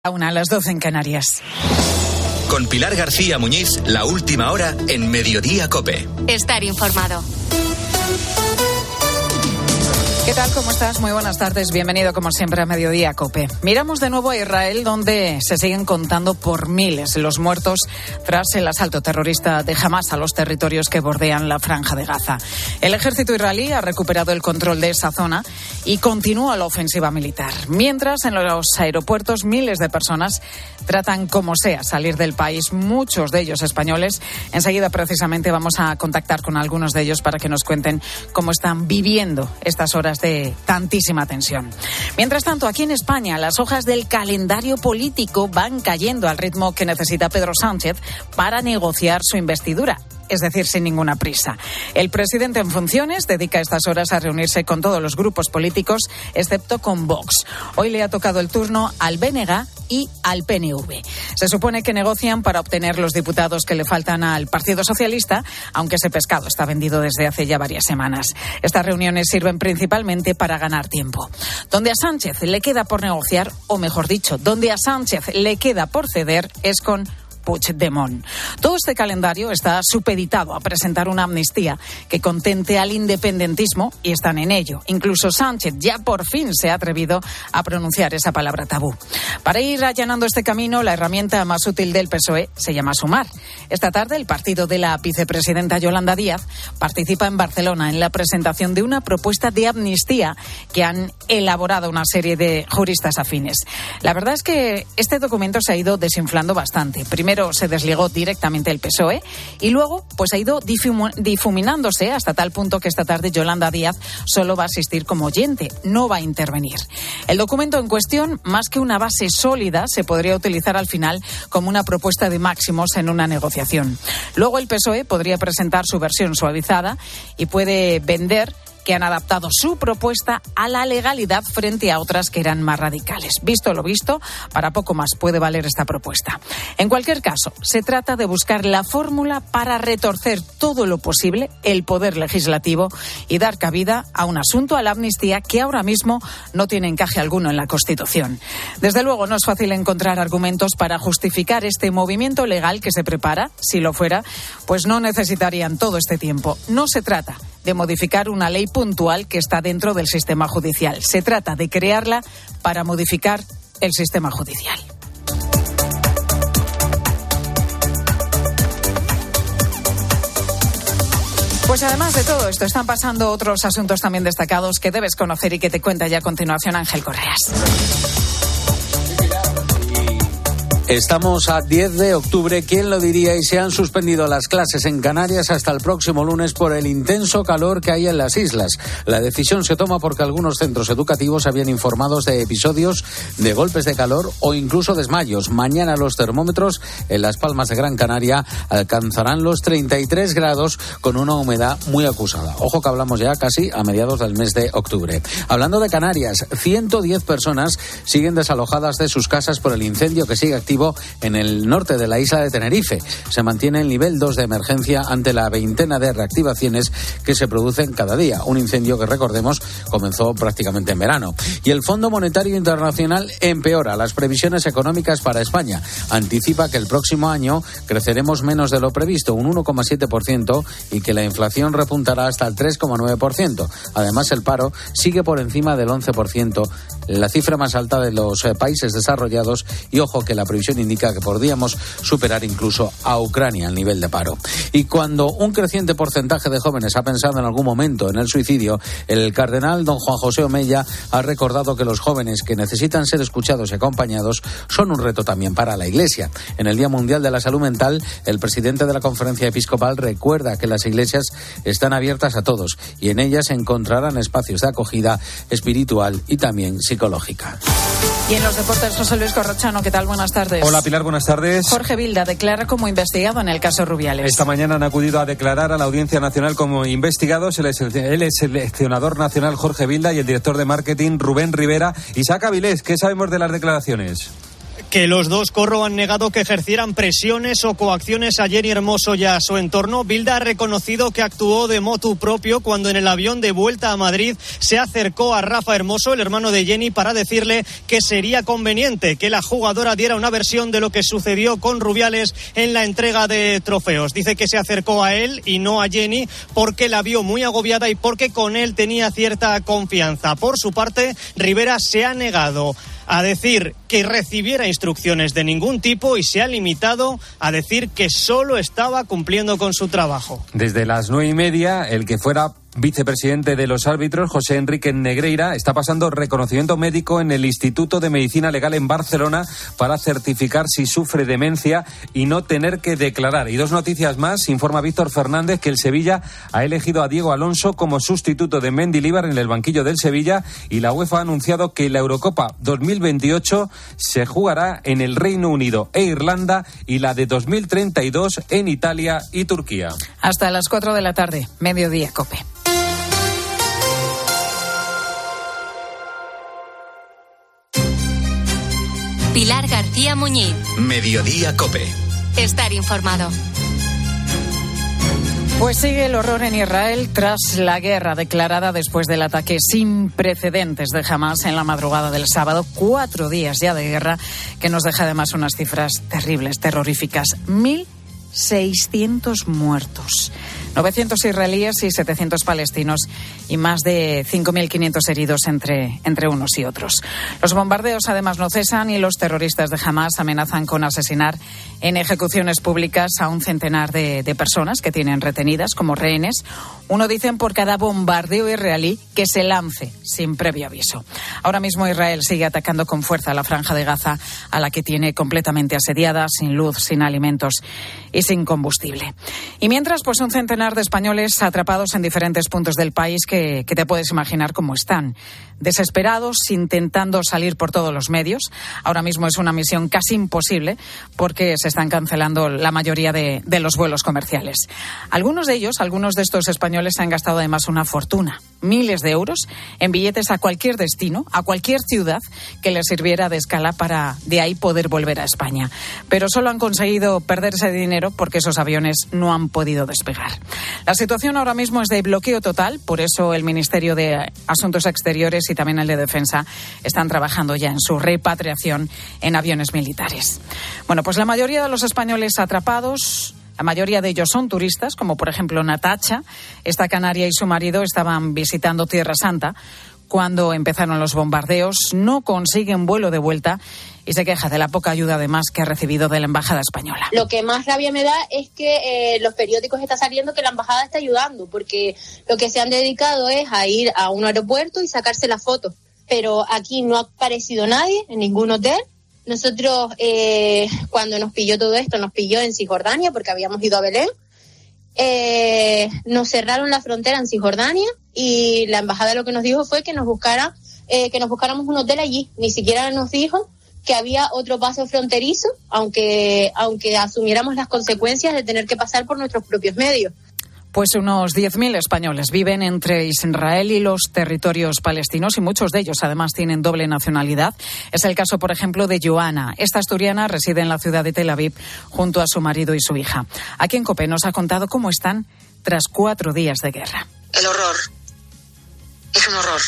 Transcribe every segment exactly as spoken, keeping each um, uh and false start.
A una a las doce en Canarias. Con Pilar García Muñiz, la última hora en Mediodía COPE. Estar informado. ¿Qué tal? ¿Cómo estás? Muy buenas tardes. Bienvenido, como siempre, a Mediodía COPE. Miramos de nuevo a Israel, donde se siguen contando por miles los muertos tras el asalto terrorista de Hamás a los territorios que bordean la Franja de Gaza. El ejército israelí ha recuperado el control de esa zona y continúa la ofensiva militar. Mientras, en los aeropuertos, miles de personas tratan como sea salir del país, muchos de ellos españoles. Enseguida, precisamente, vamos a contactar con algunos de ellos para que nos cuenten cómo están viviendo estas horas de tantísima tensión. Mientras tanto, aquí en España, las hojas del calendario político van cayendo al ritmo que necesita Pedro Sánchez para negociar su investidura. Es decir, sin ninguna prisa. El presidente en funciones dedica estas horas a reunirse con todos los grupos políticos, excepto con Vox. Hoy le ha tocado el turno al B N G y al P N V. Se supone que negocian para obtener los diputados que le faltan al Partido Socialista, aunque ese pescado está vendido desde hace ya varias semanas. Estas reuniones sirven principalmente para ganar tiempo. Donde a Sánchez le queda por negociar, o mejor dicho, donde a Sánchez le queda por ceder, es con Puigdemont. Todo este calendario está supeditado a presentar una amnistía que contente al independentismo y están en ello. Incluso Sánchez ya por fin se ha atrevido a pronunciar esa palabra tabú. Para ir allanando este camino, la herramienta más útil del P S O E se llama Sumar. Esta tarde, el partido de la vicepresidenta Yolanda Díaz participa en Barcelona en la presentación de una propuesta de amnistía que han elaborado una serie de juristas afines. La verdad es que este documento se ha ido desinflando bastante. Primero Primero se desligó directamente el P S O E y luego pues ha ido difuminándose hasta tal punto que esta tarde Yolanda Díaz solo va a asistir como oyente, no va a intervenir. El documento en cuestión, más que una base sólida, se podría utilizar al final como una propuesta de máximos en una negociación. Luego el P S O E podría presentar su versión suavizada y puede vender que han adaptado su propuesta a la legalidad frente a otras que eran más radicales. Visto lo visto, para poco más puede valer esta propuesta. En cualquier caso, se trata de buscar la fórmula para retorcer todo lo posible el poder legislativo y dar cabida a un asunto, a la amnistía, que ahora mismo no tiene encaje alguno en la Constitución. Desde luego, no es fácil encontrar argumentos para justificar este movimiento legal que se prepara. Si lo fuera, pues no necesitarían todo este tiempo. No se trata de modificar una ley puntual que está dentro del sistema judicial. Se trata de crearla para modificar el sistema judicial. Pues además de todo esto, están pasando otros asuntos también destacados que debes conocer y que te cuenta ya a continuación Ángel Correas. Estamos a diez de octubre, ¿quién lo diría? Y se han suspendido las clases en Canarias hasta el próximo lunes por el intenso calor que hay en las islas. La decisión se toma porque algunos centros educativos habían informado de episodios de golpes de calor o incluso desmayos. Mañana los termómetros en Las Palmas de Gran Canaria alcanzarán los treinta y tres grados con una humedad muy acusada. Ojo que hablamos ya casi a mediados del mes de octubre. Hablando de Canarias, ciento diez personas siguen desalojadas de sus casas por el incendio que sigue activo en el norte de la isla de Tenerife. Se mantiene el nivel dos de emergencia ante la veintena de reactivaciones que se producen cada día. Un incendio que, recordemos, comenzó prácticamente en verano. Y el Fondo Monetario Internacional empeora las previsiones económicas para España. Anticipa que el próximo año creceremos menos de lo previsto, un uno coma siete por ciento, y que la inflación repuntará hasta el tres coma nueve por ciento. Además, el paro sigue por encima del once por ciento, la cifra más alta de los países desarrollados, y ojo que la previsión indica que podríamos superar incluso a Ucrania el nivel de paro. Y cuando un creciente porcentaje de jóvenes ha pensado en algún momento en el suicidio, el cardenal don Juan José Omeya ha recordado que los jóvenes que necesitan ser escuchados y acompañados son un reto también para la Iglesia. En el Día Mundial de la Salud Mental, el presidente de la Conferencia Episcopal recuerda que las iglesias están abiertas a todos y en ellas encontrarán espacios de acogida espiritual y también psicológica. Y en los deportes, José Luis Corrochano, ¿qué tal? Buenas tardes. Hola Pilar, buenas tardes. Jorge Vilda declara como investigado en el caso Rubiales. Esta mañana han acudido a declarar a la Audiencia Nacional como investigados el seleccionador nacional Jorge Vilda y el director de marketing Rubén Rivera. Isaac Avilés, ¿qué sabemos de las declaraciones? que los dos Corro han negado que ejercieran presiones o coacciones a Jenni Hermoso y a su entorno. Bilda ha reconocido que actuó de motu propio cuando en el avión de vuelta a Madrid se acercó a Rafa Hermoso, el hermano de Jenni, para decirle que sería conveniente que la jugadora diera una versión de lo que sucedió con Rubiales en la entrega de trofeos. Dice que se acercó a él y no a Jenni porque la vio muy agobiada y porque con él tenía cierta confianza. Por su parte, Rivera se ha negado a decir que recibiera instrucciones de ningún tipo y se ha limitado a decir que solo estaba cumpliendo con su trabajo. Desde las nueve y media, el que fuera vicepresidente de los árbitros, José Enrique Negreira, está pasando reconocimiento médico en el Instituto de Medicina Legal en Barcelona para certificar si sufre demencia y no tener que declarar. Y dos noticias más. Informa Víctor Fernández que el Sevilla ha elegido a Diego Alonso como sustituto de Mendilibar en el banquillo del Sevilla, y la UEFA ha anunciado que la Eurocopa dos mil veintiocho se jugará en el Reino Unido e Irlanda y la de dos mil treinta y dos en Italia y Turquía. Hasta las cuatro de la tarde, mediodía, COPE. Pilar García Muñiz. Mediodía COPE. Estar informado. Pues sigue el horror en Israel tras la guerra declarada después del ataque sin precedentes de Hamás en la madrugada del sábado. Cuatro días ya de guerra que nos deja además unas cifras terribles, terroríficas. Mil seiscientos muertos, novecientos israelíes y setecientos palestinos y más de cinco mil quinientos heridos entre, entre unos y otros. Los bombardeos además no cesan y los terroristas de Hamás amenazan con asesinar en ejecuciones públicas a un centenar de, de personas que tienen retenidas como rehenes. Uno, dicen, por cada bombardeo israelí que se lance sin previo aviso. Ahora mismo Israel sigue atacando con fuerza a la franja de Gaza, a la que tiene completamente asediada, sin luz, sin alimentos y sin combustible. Y mientras, pues un centenar de españoles atrapados en diferentes puntos del país que, que te puedes imaginar cómo están. Desesperados, intentando salir por todos los medios. Ahora mismo es una misión casi imposible porque se están cancelando la mayoría de, de los vuelos comerciales. Algunos de ellos, algunos de estos españoles han gastado además una fortuna, miles de euros en billetes a cualquier destino, a cualquier ciudad que les sirviera de escala para de ahí poder volver a España. Pero solo han conseguido perder ese dinero porque esos aviones no han podido despegar. La situación ahora mismo es de bloqueo total, por eso el Ministerio de Asuntos Exteriores y también el de Defensa están trabajando ya en su repatriación en aviones militares. Bueno, pues la mayoría de los españoles atrapados, la mayoría de ellos son turistas, como por ejemplo Natacha. Esta canaria y su marido estaban visitando Tierra Santa cuando empezaron los bombardeos, no consiguen vuelo de vuelta y se queja de la poca ayuda además que ha recibido de la Embajada Española. Lo que más rabia me da es que eh, los periódicos están saliendo que la Embajada está ayudando, porque lo que se han dedicado es a ir a un aeropuerto y sacarse las fotos. Pero aquí no ha aparecido nadie en ningún hotel. Nosotros, eh, cuando nos pilló todo esto, nos pilló en Cisjordania porque habíamos ido a Belén. Eh, nos cerraron la frontera en Cisjordania y la embajada lo que nos dijo fue que nos buscara, eh, que nos buscáramos un hotel allí. Ni siquiera nos dijo que había otro paso fronterizo, aunque, aunque asumiéramos las consecuencias de tener que pasar por nuestros propios medios. Pues unos diez mil españoles viven entre Israel y los territorios palestinos y muchos de ellos además tienen doble nacionalidad. Es el caso, por ejemplo, de Joana. Esta asturiana reside en la ciudad de Tel Aviv junto a su marido y su hija. Aquí en COPE nos ha contado cómo están tras cuatro días de guerra. El horror. Es un horror.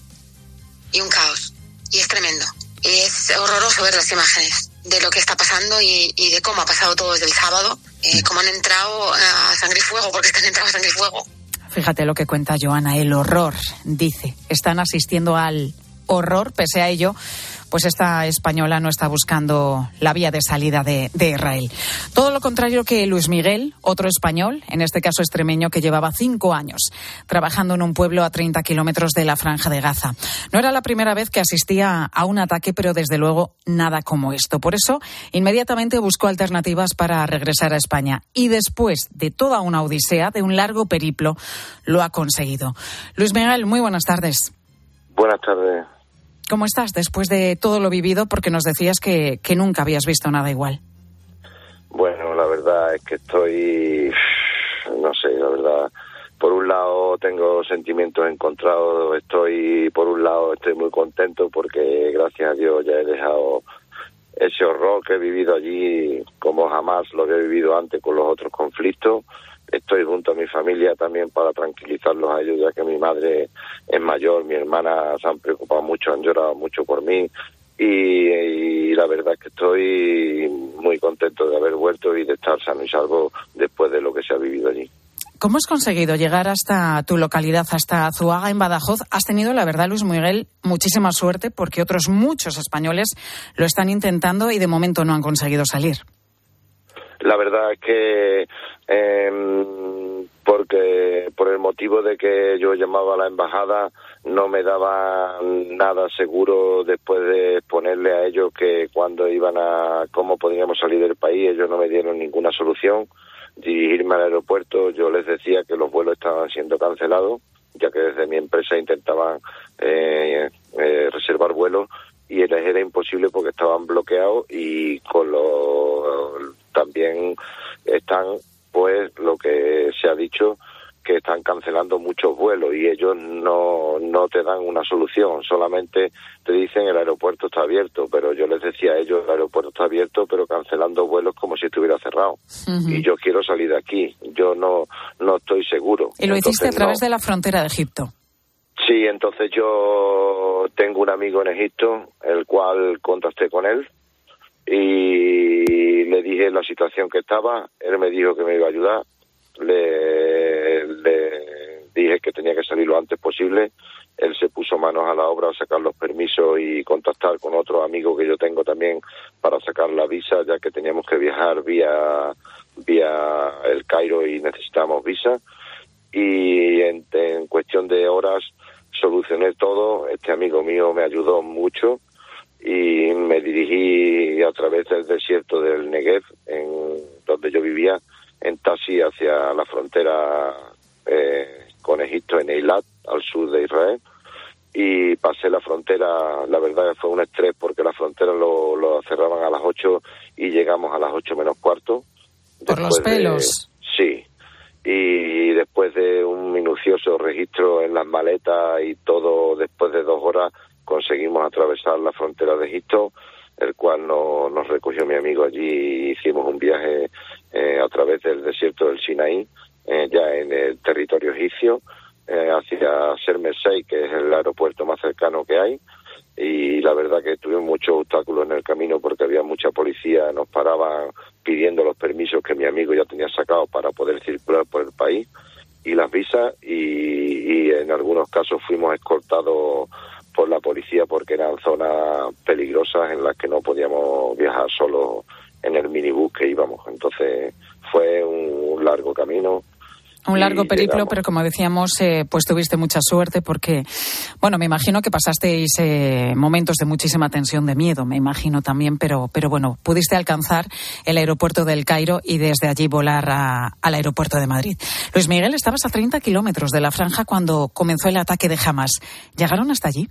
Y un caos. Y es tremendo. Y es horroroso ver las imágenes de lo que está pasando y, y de cómo ha pasado todo desde el sábado. Eh, cómo han entrado a sangre y fuego, porque es que han entrado a sangre y fuego. Fíjate lo que cuenta Joana, el horror, dice. Están asistiendo al horror, pese a ello, pues esta española no está buscando la vía de salida de, de Israel. Todo lo contrario que Luis Miguel, otro español, en este caso extremeño, que llevaba cinco años trabajando en un pueblo a treinta kilómetros de la Franja de Gaza. No era la primera vez que asistía a un ataque, pero desde luego nada como esto. Por eso, inmediatamente buscó alternativas para regresar a España. Y después de toda una odisea, de un largo periplo, lo ha conseguido. Luis Miguel, muy buenas tardes. Buenas tardes. ¿Cómo estás después de todo lo vivido? Porque nos decías que, que nunca habías visto nada igual. Bueno, la verdad es que estoy, no sé, la verdad, por un lado tengo sentimientos encontrados, estoy, por un lado estoy muy contento porque gracias a Dios ya he dejado ese horror que he vivido allí como jamás lo había vivido antes con los otros conflictos. Estoy junto a mi familia también para tranquilizarlos a ellos, ya que mi madre es mayor, mi hermana se han preocupado mucho, han llorado mucho por mí y, y la verdad es que estoy muy contento de haber vuelto y de estar sano y salvo después de lo que se ha vivido allí. ¿Cómo has conseguido llegar hasta tu localidad, hasta Azuaga, en Badajoz? Has tenido, la verdad, Luis Miguel, muchísima suerte porque otros muchos españoles lo están intentando y de momento no han conseguido salir. La verdad es que eh, porque por el motivo de que yo llamaba a la embajada no me daba nada seguro después de exponerle a ellos que cuando iban a cómo podíamos salir del país, ellos no me dieron ninguna solución. Dirigirme al aeropuerto, yo les decía que los vuelos estaban siendo cancelados, ya que desde mi empresa intentaban eh, eh, reservar vuelos y les era imposible porque estaban bloqueados y con lo también están, pues, lo que se ha dicho, que están cancelando muchos vuelos y ellos no no te dan una solución, solamente te dicen el aeropuerto está abierto, pero yo les decía a ellos el aeropuerto está abierto pero cancelando vuelos como si estuviera cerrado. Uh-huh. Y yo quiero salir de aquí, yo no no estoy seguro. Y lo entonces, hiciste a través no. de la frontera de Egipto. Sí, entonces yo tengo un amigo en Egipto, el cual contacté con él y le dije la situación que estaba, él me dijo que me iba a ayudar. Le, le dije que tenía que salir lo antes posible. Él se puso manos a la obra a sacar los permisos y contactar con otro amigo que yo tengo también para sacar la visa, ya que teníamos que viajar vía vía el Cairo y necesitábamos visa. Y en, en cuestión de horas solucioné todo. Este amigo mío me ayudó mucho y me dirigí a través del desierto del Negev, en donde yo vivía, en taxi hacia la frontera eh, con Egipto en Eilat, al sur de Israel, y pasé la frontera. La verdad que fue un estrés porque la frontera lo, lo cerraban a las ocho y llegamos a las ocho menos cuarto. Por los pelos. De, sí, y después de un minucioso registro en las maletas y todo, después de dos horas conseguimos atravesar la frontera de Egipto, el cual no, nos recogió mi amigo allí y hicimos un viaje eh, a través del desierto del Sinaí, eh, ya en el territorio egipcio, eh, hacia Sharm el Sheikh, que es el aeropuerto más cercano que hay, y la verdad que tuvimos muchos obstáculos en el camino porque había mucha policía, nos paraban pidiendo los permisos que mi amigo ya tenía sacados para poder circular por el país y las visas, y, y en algunos casos fuimos escoltados por la policía porque eran zonas peligrosas en las que no podíamos viajar solo en el minibús que íbamos. Entonces fue un largo camino. Un largo periplo, llegamos. Pero como decíamos, eh, pues tuviste mucha suerte porque, bueno, me imagino que pasasteis eh, momentos de muchísima tensión, de miedo, me imagino también, pero, pero bueno, pudiste alcanzar el aeropuerto del Cairo y desde allí volar a, al aeropuerto de Madrid. Luis Miguel, estabas a treinta kilómetros de la franja cuando comenzó el ataque de Hamás. ¿Llegaron hasta allí?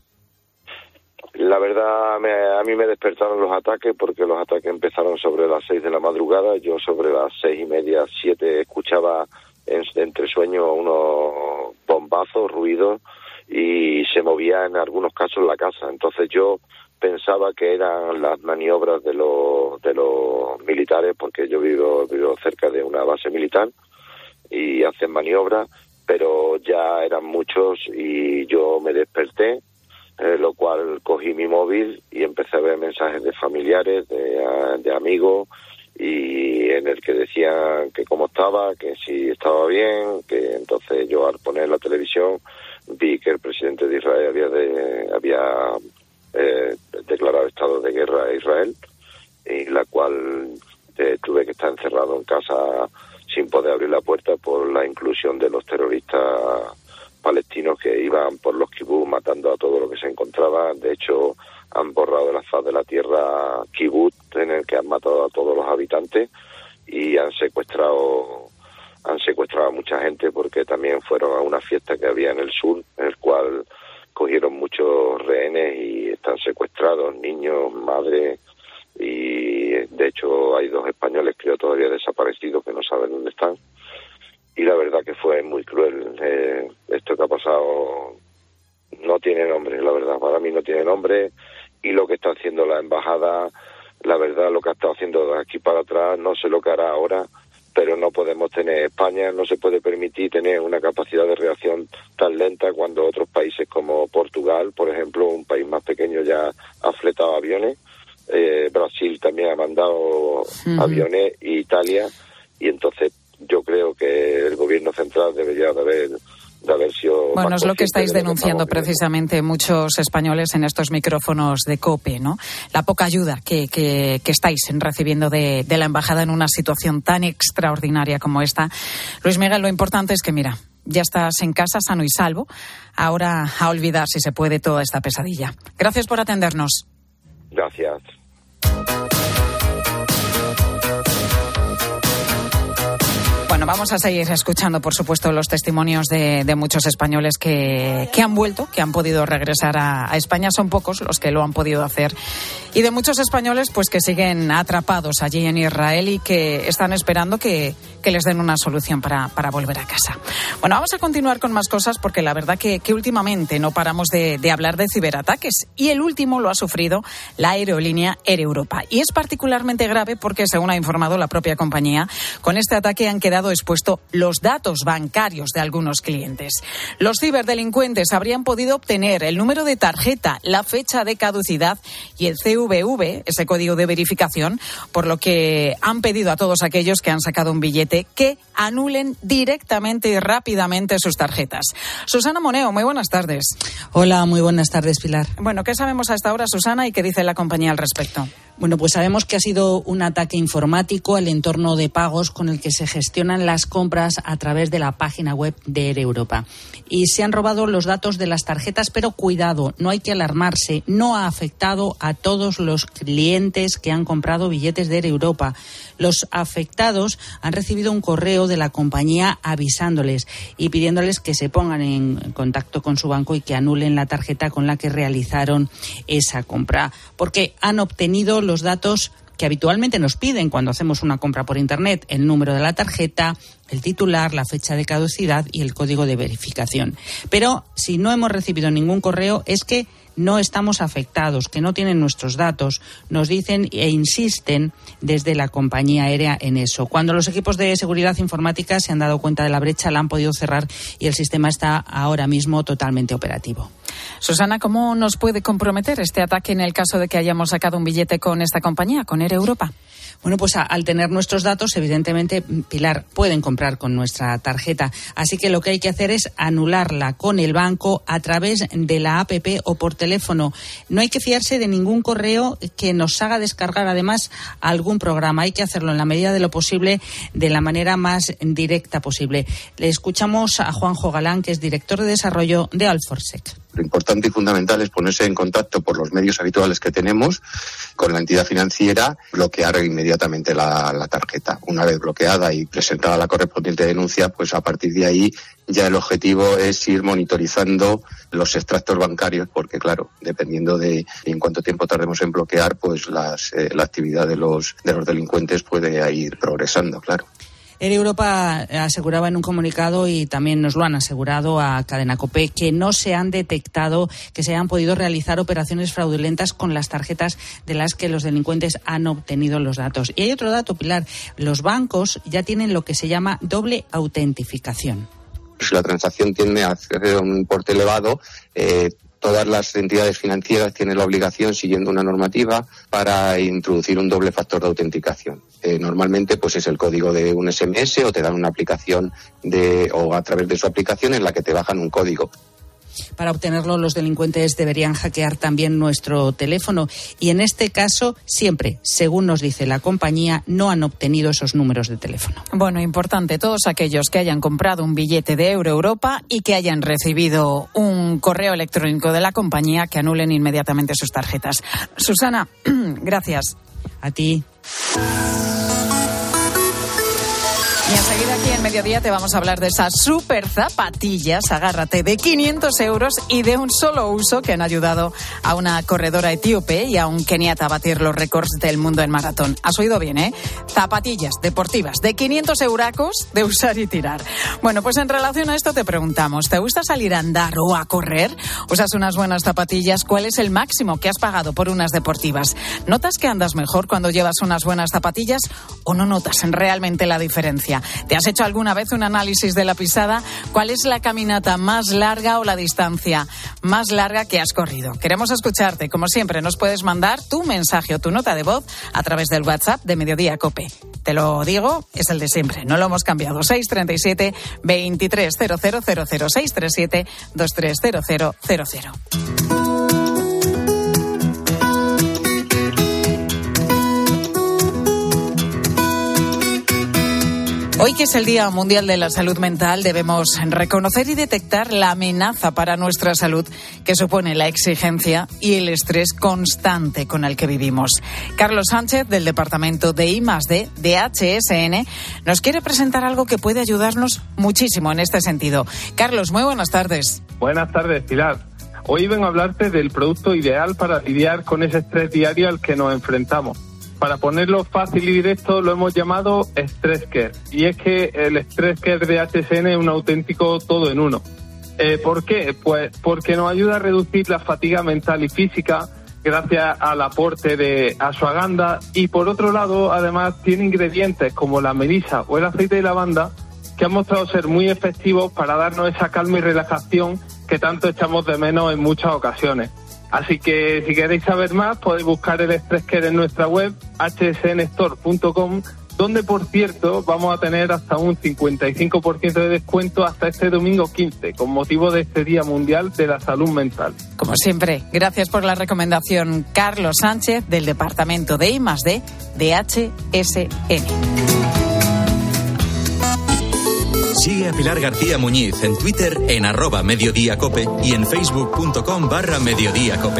La verdad, me, a mí me despertaron los ataques porque los ataques empezaron sobre las seis de la madrugada. Yo sobre las seis y media, siete, escuchaba en, entre sueños unos bombazos, ruidos, y se movía en algunos casos la casa. Entonces yo pensaba que eran las maniobras de los de los militares, porque yo vivo, vivo cerca de una base militar y hacen maniobras, pero ya eran muchos y yo me desperté. Eh, lo cual cogí mi móvil y empecé a ver mensajes de familiares, de, de amigos, y en el que decían que cómo estaba, que si estaba bien, que entonces yo al poner la televisión vi que el presidente de Israel había de, había eh, declarado estado de guerra a Israel, y la cual eh, tuve que estar encerrado en casa sin poder abrir la puerta por la inclusión de los terroristas palestinos que iban por los kibutz matando a todo lo que se encontraba. De hecho, han borrado de la faz de la tierra kibutz en el que han matado a todos los habitantes y han secuestrado han secuestrado a mucha gente porque también fueron a una fiesta que había en el sur, en el cual cogieron muchos rehenes y están secuestrados, niños, madres, y de hecho hay dos españoles creo todavía desaparecidos que no saben dónde están. Y la verdad que fue muy cruel. Eh, esto que ha pasado no tiene nombre, la verdad. Para mí no tiene nombre. Y lo que está haciendo la embajada la verdad lo que ha estado haciendo de aquí para atrás, no sé lo que hará ahora, pero no podemos tener, España no se puede permitir tener una capacidad de reacción tan lenta cuando otros países como Portugal, por ejemplo, un país más pequeño, ya ha fletado aviones, eh, Brasil también ha mandado uh-huh. aviones, y Italia, y entonces yo creo que el gobierno central debería de haber... De haber sido bueno, es lo que estáis de denunciando precisamente muchos españoles en estos micrófonos de COPE, ¿no? La poca ayuda que, que, que estáis recibiendo de, de la embajada en una situación tan extraordinaria como esta. Luis Miguel, lo importante es que, mira, ya estás en casa sano y salvo. Ahora a olvidar, si se puede, toda esta pesadilla. Gracias por atendernos. Gracias. Bueno, vamos a seguir escuchando, por supuesto, los testimonios de, de muchos españoles que, que han vuelto, que han podido regresar a, a España. Son pocos los que lo han podido hacer. Y de muchos españoles, pues, que siguen atrapados allí en Israel y que están esperando que, que les den una solución para, para volver a casa. Bueno, vamos a continuar con más cosas porque la verdad que, que últimamente no paramos de, de hablar de ciberataques. Y el último lo ha sufrido la aerolínea Air Europa. Y es particularmente grave porque, según ha informado la propia compañía, con este ataque han quedado expuesto los datos bancarios de algunos clientes. Los ciberdelincuentes habrían podido obtener el número de tarjeta, la fecha de caducidad y el C V V, ese código de verificación, por lo que han pedido a todos aquellos que han sacado un billete que anulen directamente y rápidamente sus tarjetas. Susana Moneo, muy buenas tardes. Hola, muy buenas tardes, Pilar. Bueno, ¿qué sabemos hasta ahora, Susana, y qué dice la compañía al respecto? Bueno, pues sabemos que ha sido un ataque informático al entorno de pagos con el que se gestionan las compras a través de la página web de Air Europa. Y se han robado los datos de las tarjetas, pero cuidado, no hay que alarmarse. No ha afectado a todos los clientes que han comprado billetes de Air Europa. Los afectados han recibido un correo de la compañía avisándoles y pidiéndoles que se pongan en contacto con su banco y que anulen la tarjeta con la que realizaron esa compra, porque han obtenido los datos que habitualmente nos piden cuando hacemos una compra por Internet: el número de la tarjeta, el titular, la fecha de caducidad y el código de verificación. Pero si no hemos recibido ningún correo es que no estamos afectados, que no tienen nuestros datos. Nos dicen e insisten desde la compañía aérea en eso. Cuando los equipos de seguridad informática se han dado cuenta de la brecha, la han podido cerrar y el sistema está ahora mismo totalmente operativo. Susana, ¿cómo nos puede comprometer este ataque en el caso de que hayamos sacado un billete con esta compañía, con Air Europa? Bueno, pues a, al tener nuestros datos, evidentemente, Pilar, pueden comprar con nuestra tarjeta. Así que lo que hay que hacer es anularla con el banco a través de la app o por teléfono. No hay que fiarse de ningún correo que nos haga descargar, además, algún programa. Hay que hacerlo en la medida de lo posible, de la manera más directa posible. Le escuchamos a Juanjo Galán, que es director de desarrollo de Alforsec. Lo importante y fundamental es ponerse en contacto por los medios habituales que tenemos con la entidad financiera, bloquear inmediatamente la, la tarjeta. Una vez bloqueada y presentada la correspondiente denuncia, pues a partir de ahí ya el objetivo es ir monitorizando los extractos bancarios, porque claro, dependiendo de en cuánto tiempo tardemos en bloquear, pues las, eh, la actividad de los, de los delincuentes puede ir progresando, claro. Air Europa aseguraba en un comunicado, y también nos lo han asegurado a Cadena COPE, que no se han detectado que se hayan podido realizar operaciones fraudulentas con las tarjetas de las que los delincuentes han obtenido los datos. Y hay otro dato, Pilar. Los bancos ya tienen lo que se llama doble autentificación. Si la transacción tiende a hacer un importe elevado, eh, todas las entidades financieras tienen la obligación, siguiendo una normativa, para introducir un doble factor de autenticación. Eh, normalmente pues es el código de un ese eme ese, o te dan una aplicación de o a través de su aplicación en la que te bajan un código. Para obtenerlo, los delincuentes deberían hackear también nuestro teléfono, y en este caso siempre, según nos dice la compañía, no han obtenido esos números de teléfono. Bueno, importante, todos aquellos que hayan comprado un billete de Euro Europa y que hayan recibido un correo electrónico de la compañía, que anulen inmediatamente sus tarjetas. Susana, gracias. A ti. Y enseguida aquí en Mediodía te vamos a hablar de esas super zapatillas, agárrate, de quinientos euros y de un solo uso que han ayudado a una corredora etíope y a un keniata a batir los récords del mundo en maratón. Has oído bien, ¿eh? Zapatillas deportivas de quinientos euracos de usar y tirar. Bueno, pues en relación a esto te preguntamos, ¿te gusta salir a andar o a correr? ¿Usas unas buenas zapatillas? ¿Cuál es el máximo que has pagado por unas deportivas? ¿Notas que andas mejor cuando llevas unas buenas zapatillas o no notas realmente la diferencia? ¿Te has hecho alguna vez un análisis de la pisada? ¿Cuál es la caminata más larga o la distancia más larga que has corrido? Queremos escucharte. Como siempre, nos puedes mandar tu mensaje o tu nota de voz a través del WhatsApp de Mediodía COPE. Te lo digo, es el de siempre, no lo hemos cambiado. seis tres siete, veintitrés cero cero cero cero, seis tres siete, veintitrés cero cero cero cero. Hoy, que es el Día Mundial de la Salud Mental, debemos reconocer y detectar la amenaza para nuestra salud que supone la exigencia y el estrés constante con el que vivimos. Carlos Sánchez, del Departamento de I más D de H S N, nos quiere presentar algo que puede ayudarnos muchísimo en este sentido. Carlos, muy buenas tardes. Buenas tardes, Pilar. Hoy vengo a hablarte del producto ideal para lidiar con ese estrés diario al que nos enfrentamos. Para ponerlo fácil y directo, lo hemos llamado Stress Care. Y es que el Stress Care de H S N es un auténtico todo en uno. Eh, ¿Por qué? Pues porque nos ayuda a reducir la fatiga mental y física gracias al aporte de ashwagandha, y por otro lado, además, tiene ingredientes como la melisa o el aceite de lavanda que han mostrado ser muy efectivos para darnos esa calma y relajación que tanto echamos de menos en muchas ocasiones. Así que si queréis saber más, podéis buscar el Stress Care en nuestra web h s n store punto com, donde, por cierto, vamos a tener hasta un cincuenta y cinco por ciento de descuento hasta este domingo quince, con motivo de este Día Mundial de la Salud Mental. Como siempre, gracias por la recomendación, Carlos Sánchez, del Departamento de I más D de H S N. Sigue a Pilar García Muñiz en Twitter en arroba Mediodía Cope y en facebook punto com barra Mediodía Cope.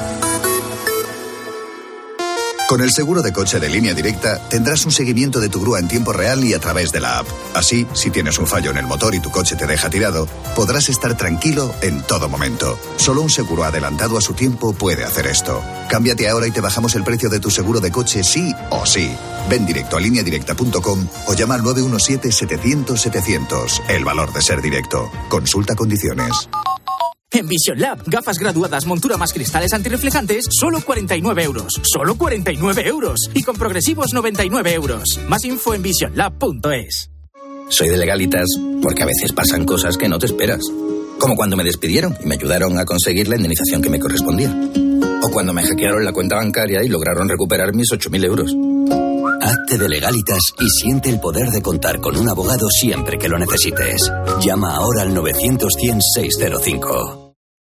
Con el seguro de coche de Línea Directa tendrás un seguimiento de tu grúa en tiempo real y a través de la app. Así, si tienes un fallo en el motor y tu coche te deja tirado, podrás estar tranquilo en todo momento. Solo un seguro adelantado a su tiempo puede hacer esto. Cámbiate ahora y te bajamos el precio de tu seguro de coche sí o sí. Ven directo a línea directa punto com o llama al nueve uno siete, setecientos, setecientos. El valor de ser directo. Consulta condiciones. En Vision Lab, gafas graduadas, montura más cristales antirreflejantes, solo cuarenta y nueve euros. Solo cuarenta y nueve euros. Y con progresivos, noventa y nueve euros. Más info en vision lab punto es. Soy de Legalitas porque a veces pasan cosas que no te esperas. Como cuando me despidieron y me ayudaron a conseguir la indemnización que me correspondía. O cuando me hackearon la cuenta bancaria y lograron recuperar mis ocho mil euros. Hazte de Legalitas y siente el poder de contar con un abogado siempre que lo necesites. Llama ahora al novecientos, cien, seiscientos cinco.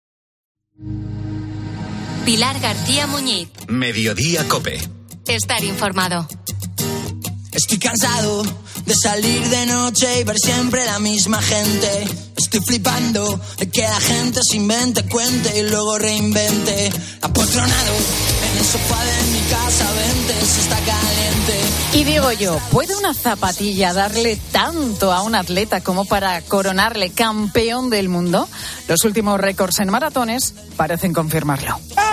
Pilar García Muñiz. Mediodía Cope. Estar informado. Estoy cansado de salir de noche y ver siempre la misma gente. Estoy flipando de que la gente se invente, cuente y luego reinvente. Apotronado en el sofá de mi casa, vente, si está caliente. Y digo yo, ¿puede una zapatilla darle tanto a un atleta como para coronarle campeón del mundo? Los últimos récords en maratones parecen confirmarlo.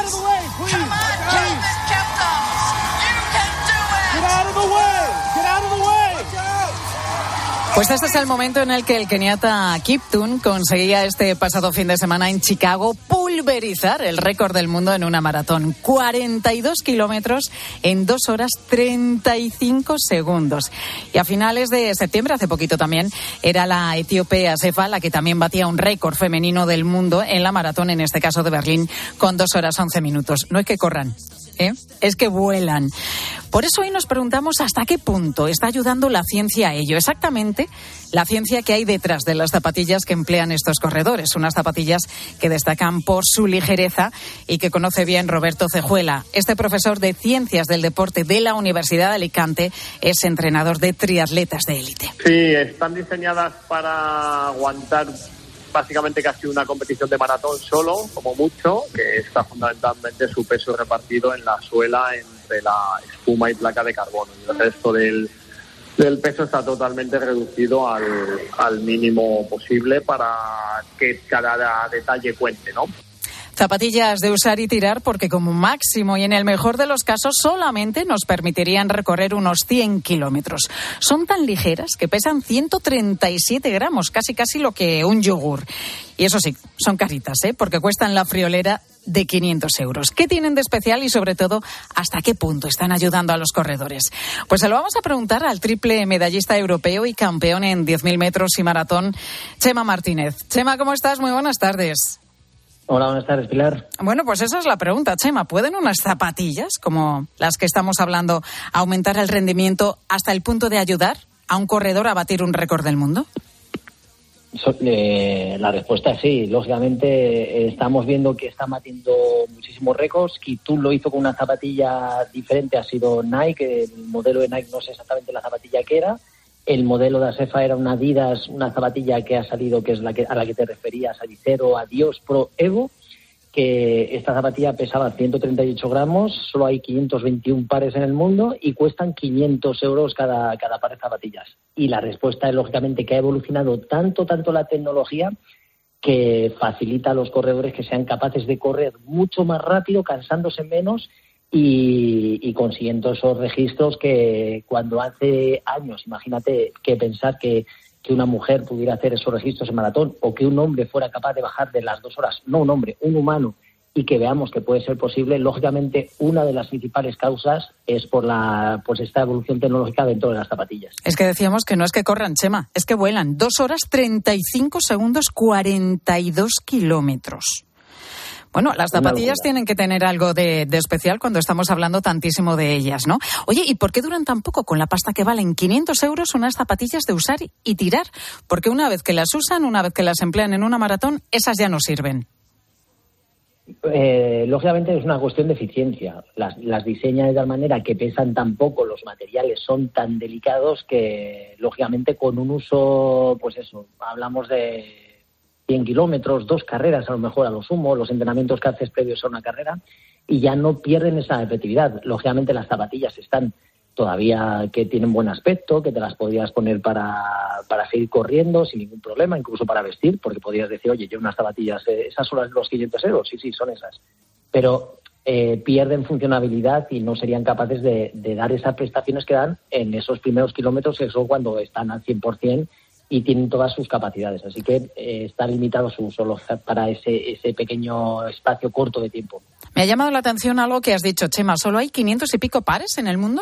Pues este es el momento en el que el keniata Kiptum conseguía este pasado fin de semana en Chicago pulverizar el récord del mundo en una maratón. cuarenta y dos kilómetros en dos horas treinta y cinco segundos. Y a finales de septiembre, hace poquito también, era la etíope Asefa la que también batía un récord femenino del mundo en la maratón, en este caso de Berlín, con dos horas once minutos. No es que corran, ¿eh? Es que vuelan. Por eso hoy nos preguntamos hasta qué punto está ayudando la ciencia a ello. Exactamente la ciencia que hay detrás de las zapatillas que emplean estos corredores. Unas zapatillas que destacan por su ligereza y que conoce bien Roberto Cejuela. Este profesor de Ciencias del Deporte de la Universidad de Alicante es entrenador de triatletas de élite. Sí, están diseñadas para aguantar básicamente casi una competición de maratón solo, como mucho, que está fundamentalmente su peso repartido en la suela entre la espuma y placa de carbono. Y el resto del, El peso está totalmente reducido al, al mínimo posible para que cada detalle cuente, ¿no? Zapatillas de usar y tirar porque como máximo y en el mejor de los casos solamente nos permitirían recorrer unos cien kilómetros. Son tan ligeras que pesan ciento treinta y siete gramos, casi casi lo que un yogur. Y eso sí, son caritas, ¿eh? Porque cuestan la friolera de quinientos euros. ¿Qué tienen de especial y sobre todo hasta qué punto están ayudando a los corredores? Pues se lo vamos a preguntar al triple medallista europeo y campeón en diez mil metros y maratón, Chema Martínez. Chema, ¿cómo estás? Muy buenas tardes. Hola, buenas tardes, Pilar. Bueno, pues esa es la pregunta, Chema. ¿Pueden unas zapatillas, como las que estamos hablando, aumentar el rendimiento hasta el punto de ayudar a un corredor a batir un récord del mundo? So, eh, la respuesta es sí. Lógicamente, eh, estamos viendo que está batiendo muchísimos récords. Kittul lo hizo con una zapatilla diferente, ha sido Nike. El modelo de Nike no sé exactamente la zapatilla que era. El modelo de Asefa era una Adidas, una zapatilla que ha salido, que es la que a la que te referías, Adicero Adios Pro Evo, que esta zapatilla pesaba ciento treinta y ocho gramos, solo hay quinientos veintiún pares en el mundo y cuestan quinientos euros cada, cada par de zapatillas. Y la respuesta es, lógicamente, que ha evolucionado tanto, tanto la tecnología que facilita a los corredores que sean capaces de correr mucho más rápido, cansándose menos, Y, y consiguiendo esos registros que cuando hace años, imagínate que pensar que, que una mujer pudiera hacer esos registros en maratón o que un hombre fuera capaz de bajar de las dos horas, no un hombre, un humano, y que veamos que puede ser posible, lógicamente una de las principales causas es por la pues esta evolución tecnológica dentro de las zapatillas. Es que decíamos que no es que corran, Chema, es que vuelan. Dos horas treinta y cinco segundos, cuarenta y dos kilómetros. Bueno, las zapatillas tienen que tener algo de, de especial cuando estamos hablando tantísimo de ellas, ¿no? Oye, ¿y por qué duran tan poco con la pasta que valen quinientos euros unas zapatillas de usar y tirar? Porque una vez que las usan, una vez que las emplean en una maratón, esas ya no sirven. Eh, lógicamente es una cuestión de eficiencia. Las, las diseñan de tal manera que pesan tan poco, los materiales son tan delicados que, lógicamente, con un uso, pues eso, hablamos de cien kilómetros, dos carreras a lo mejor a lo sumo, los entrenamientos que haces previos a una carrera, y ya no pierden esa efectividad. Lógicamente las zapatillas están todavía que tienen buen aspecto, que te las podrías poner para, para seguir corriendo sin ningún problema, incluso para vestir, porque podrías decir, oye, yo unas zapatillas, eh, esas son los quinientos euros, sí, sí, son esas. Pero eh, pierden funcionabilidad y no serían capaces de, de dar esas prestaciones que dan en esos primeros kilómetros, que son cuando están al cien por ciento y tienen todas sus capacidades. Así que eh, está limitado su uso para ese, ese pequeño espacio corto de tiempo. Me ha llamado la atención algo que has dicho, Chema. ¿Solo hay quinientos y pico pares en el mundo?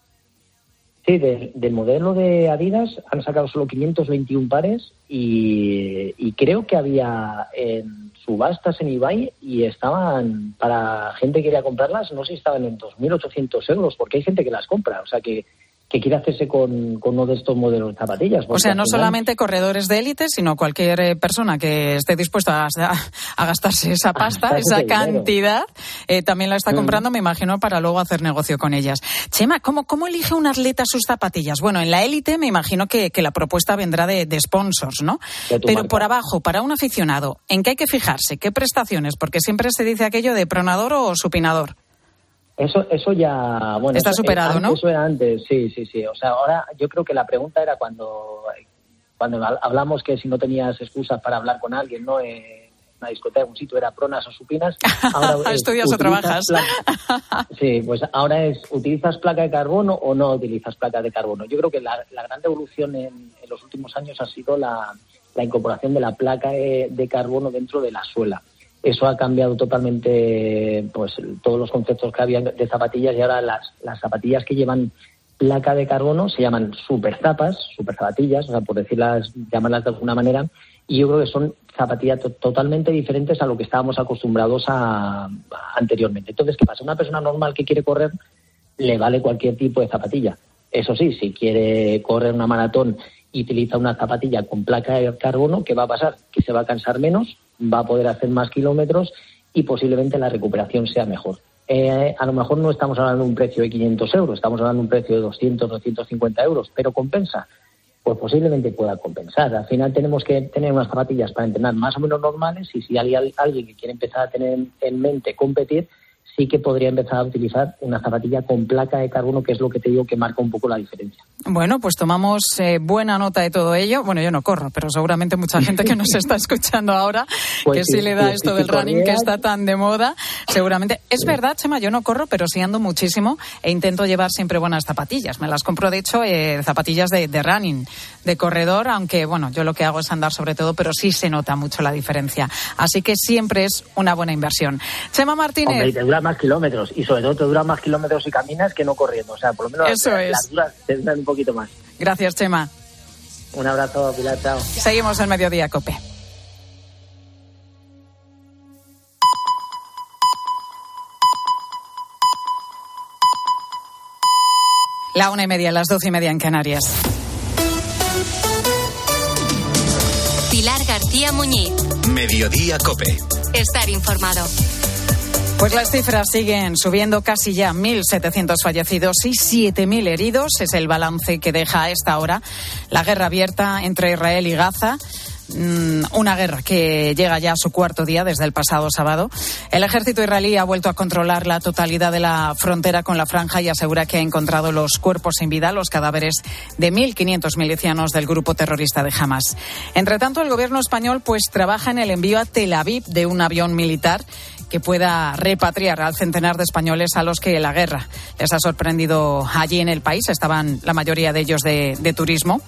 Sí, de, del modelo de Adidas han sacado solo quinientos veintiún pares y, y creo que había en subastas en eBay y estaban, para gente que quería comprarlas, no sé si estaban en dos mil ochocientos euros, porque hay gente que las compra. O sea que que quiere hacerse con, con uno de estos modelos de zapatillas. O sea, no final... solamente corredores de élite, sino cualquier persona que esté dispuesta a, a gastarse esa pasta, esa cantidad, eh, también la está comprando, mm. me imagino, para luego hacer negocio con ellas. Chema, ¿cómo, cómo elige un atleta sus zapatillas? Bueno, en la élite me imagino que, que la propuesta vendrá de, de sponsors, ¿no? Pero marca. Por abajo, para un aficionado, ¿en qué hay que fijarse? ¿Qué prestaciones? Porque siempre se dice aquello de pronador o supinador. Eso, eso ya, bueno, está eso, superado, antes, ¿no? Eso era antes, sí, sí, sí. O sea, ahora yo creo que la pregunta era cuando, cuando hablamos que si no tenías excusas para hablar con alguien, ¿no? En una discoteca, un sitio, era pronas o supinas. Ahora ¿Estudias o trabajas? Placa, sí, pues ahora es, ¿utilizas placa de carbono o no utilizas placa de carbono? Yo creo que la, la gran evolución en, en los últimos años ha sido la, la incorporación de la placa de, de carbono dentro de la suela. Eso ha cambiado totalmente pues todos los conceptos que había de zapatillas y ahora las, las zapatillas que llevan placa de carbono se llaman super zapas, super zapatillas, o sea, por decirlas, llamarlas de alguna manera, y yo creo que son zapatillas to- totalmente diferentes a lo que estábamos acostumbrados a, a anteriormente. Entonces, ¿qué pasa? Una persona normal que quiere correr le vale cualquier tipo de zapatilla. Eso sí, si quiere correr una maratón y utiliza una zapatilla con placa de carbono, ¿qué va a pasar? Que se va a cansar menos, va a poder hacer más kilómetros y posiblemente la recuperación sea mejor. Eh, a lo mejor no estamos hablando de un precio de quinientos euros, estamos hablando de un precio de doscientos, doscientos cincuenta euros, pero ¿compensa? Pues posiblemente pueda compensar. Al final tenemos que tener unas zapatillas para entrenar más o menos normales y si hay alguien que quiere empezar a tener en mente competir, sí que podría empezar a utilizar una zapatilla con placa de carbono, que es lo que te digo que marca un poco la diferencia. Bueno, pues tomamos eh, buena nota de todo ello. Bueno, yo no corro, pero seguramente mucha gente que nos está escuchando ahora, pues que sí, sí le da sí, esto sí, del sí, running que está tan de moda, seguramente. Es sí. verdad, Chema, yo no corro, pero sí ando muchísimo e intento llevar siempre buenas zapatillas. Me las compro, de hecho, eh, zapatillas de, de running, de corredor, aunque, bueno, yo lo que hago es andar sobre todo, pero sí se nota mucho la diferencia. Así que siempre es una buena inversión. Chema Martínez. Hombre, y te dura más kilómetros, y sobre todo te dura más kilómetros si caminas que no corriendo. O sea, por lo menos Eso las, es. las duras te duran un poquito más. Gracias, Chema. Un abrazo, Pilar, chao. Seguimos en Mediodía Cope. La una y media, las doce y media en Canarias. Pilar García Muñiz. Mediodía Cope. Estar informado. Pues las cifras siguen subiendo, casi ya mil setecientos fallecidos y siete mil heridos. Es el balance que deja a esta hora la guerra abierta entre Israel y Gaza. Una guerra que llega ya a su cuarto día desde el pasado sábado. El ejército israelí ha vuelto a controlar la totalidad de la frontera con la franja y asegura que ha encontrado los cuerpos sin vida, los cadáveres de mil quinientos milicianos del grupo terrorista de Hamas. Entre tanto, el gobierno español pues trabaja en el envío a Tel Aviv de un avión militar que pueda repatriar al centenar de españoles a los que la guerra les ha sorprendido allí en el país. Estaban la mayoría de ellos de, de turismo.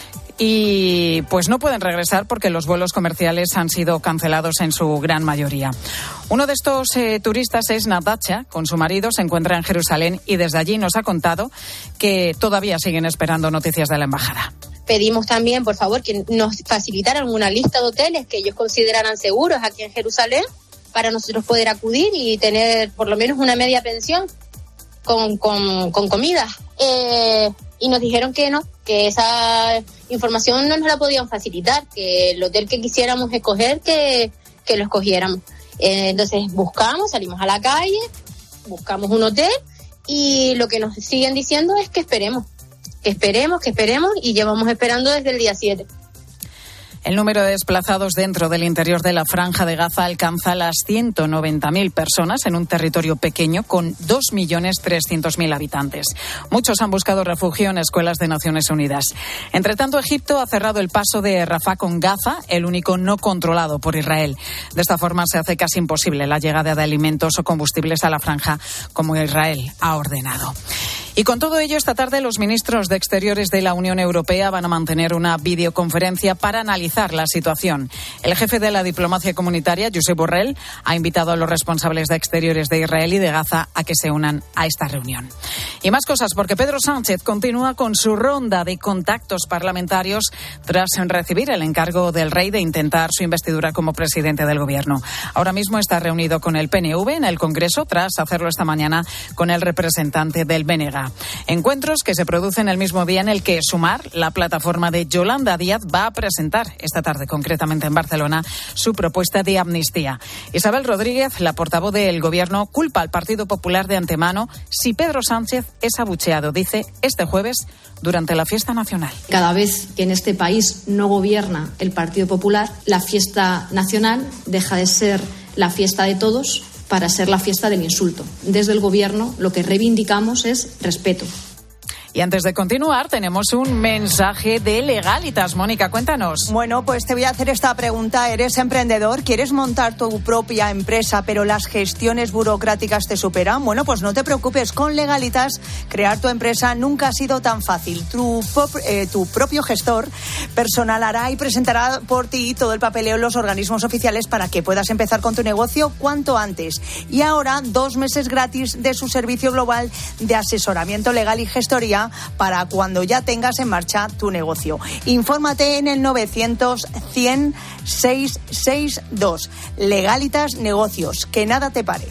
Y pues no pueden regresar porque los vuelos comerciales han sido cancelados en su gran mayoría. Uno de estos eh, turistas es Natacha, con su marido, se encuentra en Jerusalén y desde allí nos ha contado que todavía siguen esperando noticias de la embajada. Pedimos también, por favor, que nos facilitaran una lista de hoteles que ellos consideraran seguros aquí en Jerusalén para nosotros poder acudir y tener por lo menos una media pensión con, con, con comida. Eh, y nos dijeron que no, que esa información no nos la podían facilitar, que el hotel que quisiéramos escoger, que, que lo escogiéramos. Eh, entonces buscamos, salimos a la calle, buscamos un hotel y lo que nos siguen diciendo es que esperemos, que esperemos, que esperemos y llevamos esperando desde el día siete. El número de desplazados dentro del interior de la Franja de Gaza alcanza las ciento noventa mil personas en un territorio pequeño con dos millones trescientos mil habitantes. Muchos han buscado refugio en escuelas de Naciones Unidas. Entre tanto, Egipto ha cerrado el paso de Rafah con Gaza, el único no controlado por Israel. De esta forma se hace casi imposible la llegada de alimentos o combustibles a la franja, como Israel ha ordenado. Y con todo ello, esta tarde los ministros de Exteriores de la Unión Europea van a mantener una videoconferencia para analizar la situación. El jefe de la diplomacia comunitaria, Josep Borrell, ha invitado a los responsables de Exteriores de Israel y de Gaza a que se unan a esta reunión. Y más cosas, porque Pedro Sánchez continúa con su ronda de contactos parlamentarios tras recibir el encargo del rey de intentar su investidura como presidente del gobierno. Ahora mismo está reunido con el P N V en el Congreso, tras hacerlo esta mañana con el representante del B N G. Encuentros que se producen el mismo día en el que Sumar, la plataforma de Yolanda Díaz, va a presentar esta tarde, concretamente en Barcelona, su propuesta de amnistía. Isabel Rodríguez, la portavoz del Gobierno, culpa al Partido Popular de antemano si Pedro Sánchez es abucheado, dice, este jueves durante la fiesta nacional. Cada vez que en este país no gobierna el Partido Popular, la fiesta nacional deja de ser la fiesta de todos para ser la fiesta del insulto. Desde el Gobierno lo que reivindicamos es respeto. Y antes de continuar, tenemos un mensaje de Legalitas. Mónica, cuéntanos. Bueno, pues te voy a hacer esta pregunta. ¿Eres emprendedor? ¿Quieres montar tu propia empresa, pero las gestiones burocráticas te superan? Bueno, pues no te preocupes. Con Legalitas, crear tu empresa nunca ha sido tan fácil. Tu, eh, tu propio gestor personal hará y presentará por ti todo el papeleo en los organismos oficiales para que puedas empezar con tu negocio cuanto antes. Y ahora, dos meses gratis de su servicio global de asesoramiento legal y gestoría para cuando ya tengas en marcha tu negocio. Infórmate en el novecientos cien seiscientos sesenta y dos. Legalitas Negocios, que nada te pare.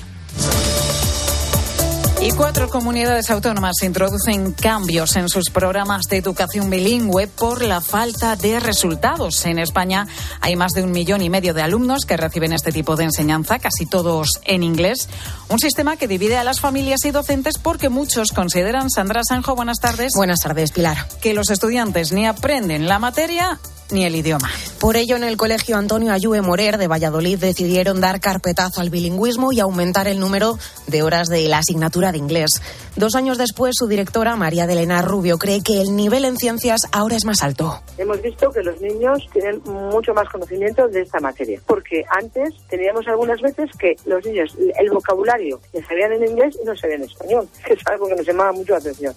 Y cuatro comunidades autónomas introducen cambios en sus programas de educación bilingüe por la falta de resultados. En España hay más de un millón y medio de alumnos que reciben este tipo de enseñanza, casi todos en inglés. Un sistema que divide a las familias y docentes porque muchos consideran, Sandra Sanjo, buenas tardes. Buenas tardes, Pilar. Que los estudiantes ni aprenden la materia ni el idioma. Por ello, en el Colegio Antonio Ayue Morer de Valladolid decidieron dar carpetazo al bilingüismo y aumentar el número de horas de la asignatura de inglés. Dos años después, su directora, María de Elena Rubio, cree que el nivel en ciencias ahora es más alto. Hemos visto que los niños tienen mucho más conocimiento de esta materia, porque antes teníamos algunas veces que los niños, el vocabulario ya sabían en inglés y no sabían en español, que es algo que nos llamaba mucho la atención.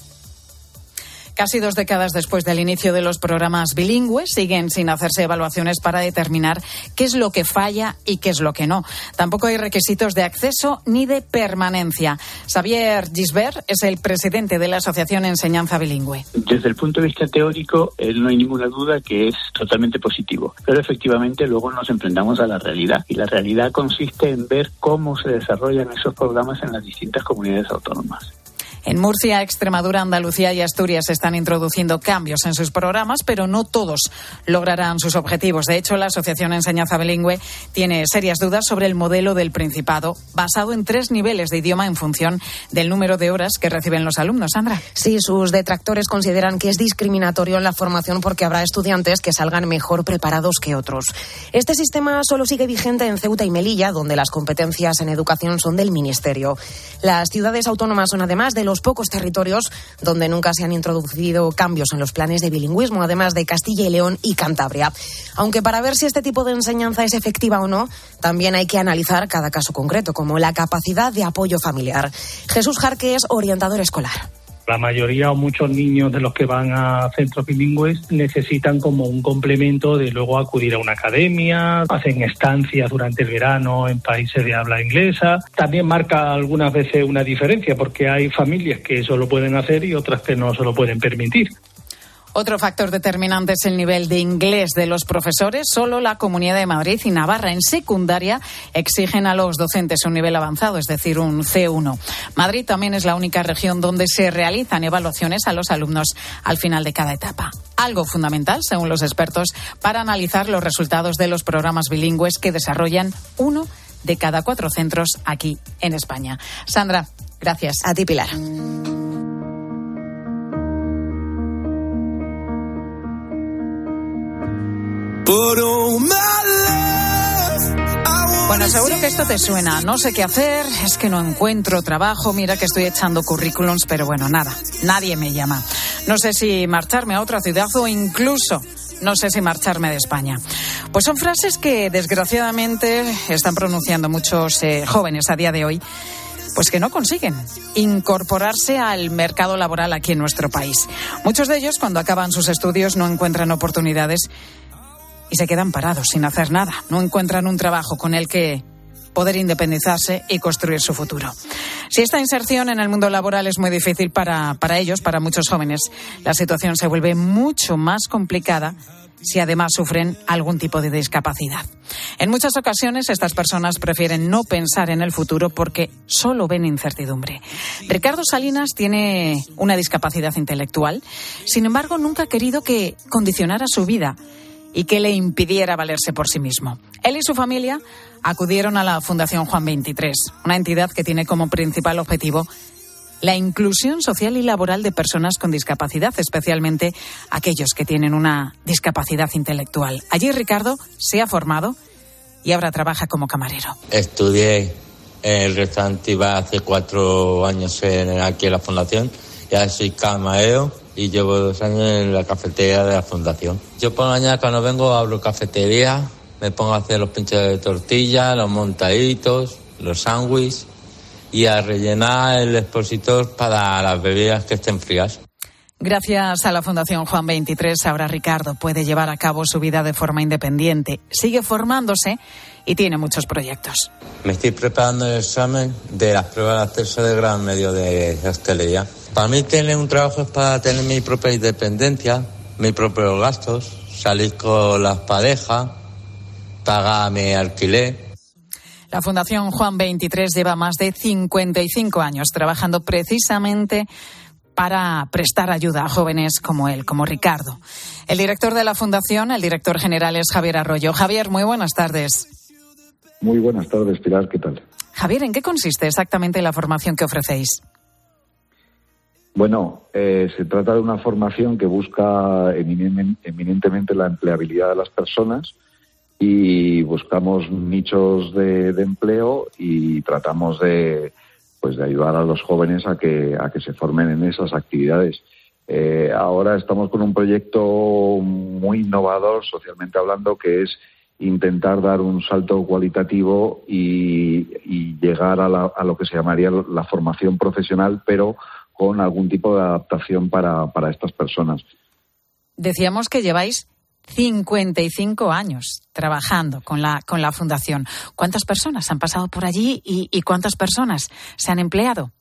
Casi dos décadas después del inicio de los programas bilingües, siguen sin hacerse evaluaciones para determinar qué es lo que falla y qué es lo que no. Tampoco hay requisitos de acceso ni de permanencia. Xavier Gisbert es el presidente de la Asociación Enseñanza Bilingüe. Desde el punto de vista teórico, eh, no hay ninguna duda que es totalmente positivo. Pero efectivamente luego nos enfrentamos a la realidad. Y la realidad consiste en ver cómo se desarrollan esos programas en las distintas comunidades autónomas. En Murcia, Extremadura, Andalucía y Asturias están introduciendo cambios en sus programas, pero no todos lograrán sus objetivos. De hecho, la Asociación Enseñanza Bilingüe tiene serias dudas sobre el modelo del Principado, basado en tres niveles de idioma en función del número de horas que reciben los alumnos. Sandra. Sí, sus detractores consideran que es discriminatorio en la formación porque habrá estudiantes que salgan mejor preparados que otros. Este sistema solo sigue vigente en Ceuta y Melilla, donde las competencias en educación son del Ministerio. Las ciudades autónomas son además de los pocos territorios donde nunca se han introducido cambios en los planes de bilingüismo, además de Castilla y León y Cantabria. Aunque para ver si este tipo de enseñanza es efectiva o no, también hay que analizar cada caso concreto, como la capacidad de apoyo familiar. Jesús Jarque es orientador escolar. La mayoría o muchos niños de los que van a centros bilingües necesitan como un complemento de luego acudir a una academia, hacen estancias durante el verano en países de habla inglesa. También marca algunas veces una diferencia porque hay familias que eso lo pueden hacer y otras que no se lo pueden permitir. Otro factor determinante es el nivel de inglés de los profesores. Solo la Comunidad de Madrid y Navarra en secundaria exigen a los docentes un nivel avanzado, es decir, un ce uno. Madrid también es la única región donde se realizan evaluaciones a los alumnos al final de cada etapa. Algo fundamental, según los expertos, para analizar los resultados de los programas bilingües que desarrollan uno de cada cuatro centros aquí en España. Sandra, gracias. A ti, Pilar. Bueno, seguro que esto te suena. No sé qué hacer, es que no encuentro trabajo. Mira que estoy echando currículums, pero bueno, nada, nadie me llama. No sé si marcharme a otra ciudad o incluso no sé si marcharme de España. Pues son frases que desgraciadamente están pronunciando muchos eh, jóvenes a día de hoy, pues que no consiguen incorporarse al mercado laboral aquí en nuestro país. Muchos de ellos, cuando acaban sus estudios, no encuentran oportunidades y se quedan parados sin hacer nada. No encuentran un trabajo con el que poder independizarse y construir su futuro. Si esta inserción en el mundo laboral es muy difícil para, para ellos, para muchos jóvenes, la situación se vuelve mucho más complicada si además sufren algún tipo de discapacidad. En muchas ocasiones estas personas prefieren no pensar en el futuro porque solo ven incertidumbre. Ricardo Salinas tiene una discapacidad intelectual, sin embargo nunca ha querido que condicionara su vida y que le impidiera valerse por sí mismo. Él y su familia acudieron a la Fundación Juan veintitrés, una entidad que tiene como principal objetivo la inclusión social y laboral de personas con discapacidad, especialmente aquellos que tienen una discapacidad intelectual. Allí Ricardo se ha formado y ahora trabaja como camarero. Estudié en el restaurante Iba hace cuatro años en, aquí en la Fundación, y ahora soy camarero y llevo dos años en la cafetería de la Fundación. Yo por la mañana cuando vengo abro cafetería, me pongo a hacer los pinchos de tortilla, los montaditos, los sándwiches y a rellenar el expositor para las bebidas que estén frías. Gracias a la Fundación Juan veintitrés, ahora Ricardo puede llevar a cabo su vida de forma independiente. Sigue formándose y tiene muchos proyectos. Me estoy preparando el examen de las pruebas de acceso de grado medio de hostelería. Para mí tener un trabajo es para tener mi propia independencia, mis propios gastos, salir con las parejas, pagar mi alquiler. La Fundación Juan veintitrés lleva más de cincuenta y cinco años trabajando precisamente para prestar ayuda a jóvenes como él, como Ricardo. El director de la Fundación, el director general, es Javier Arroyo. Javier, muy buenas tardes. Muy buenas tardes, Pilar, ¿qué tal? Javier, ¿en qué consiste exactamente la formación que ofrecéis? Bueno, eh, se trata de una formación que busca eminentemente la empleabilidad de las personas y buscamos nichos de, de empleo y tratamos de, pues, de ayudar a los jóvenes a que, a que se formen en esas actividades. Eh, ahora estamos con un proyecto muy innovador, socialmente hablando, que es intentar dar un salto cualitativo y, y llegar a, la, a lo que se llamaría la formación profesional, pero con algún tipo de adaptación para, para estas personas. Decíamos que lleváis cincuenta y cinco años trabajando con la, con la Fundación. ¿Cuántas personas han pasado por allí y, y cuántas personas se han empleado?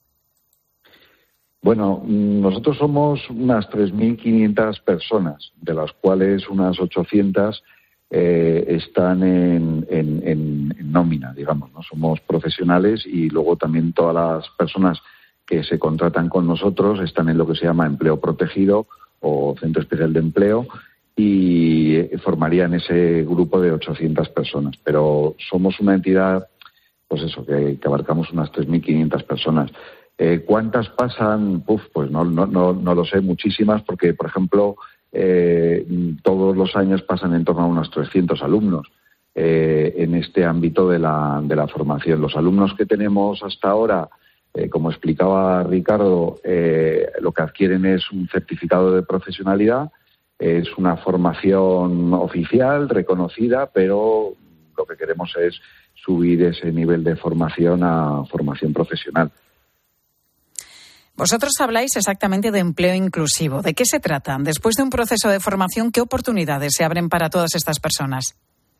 Bueno, nosotros somos unas tres mil quinientas personas, de las cuales unas ochocientas eh, están en, en, en, en nómina, digamos, ¿no? Somos profesionales y luego también todas las personas que se contratan con nosotros están en lo que se llama empleo protegido o centro especial de empleo y formarían ese grupo de ochocientas personas. Pero somos una entidad, pues eso, que, que abarcamos unas tres mil quinientas personas. Eh, ¿Cuántas pasan? Uf, pues no, no, no, no lo sé, muchísimas, porque, por ejemplo, eh, todos los años pasan en torno a unos trescientos alumnos eh, en este ámbito de la, de la formación. Los alumnos que tenemos hasta ahora, Eh, como explicaba Ricardo, eh, lo que adquieren es un certificado de profesionalidad, es una formación oficial, reconocida, pero lo que queremos es subir ese nivel de formación a formación profesional. Vosotros habláis exactamente de empleo inclusivo. ¿De qué se trata? Después de un proceso de formación, ¿qué oportunidades se abren para todas estas personas?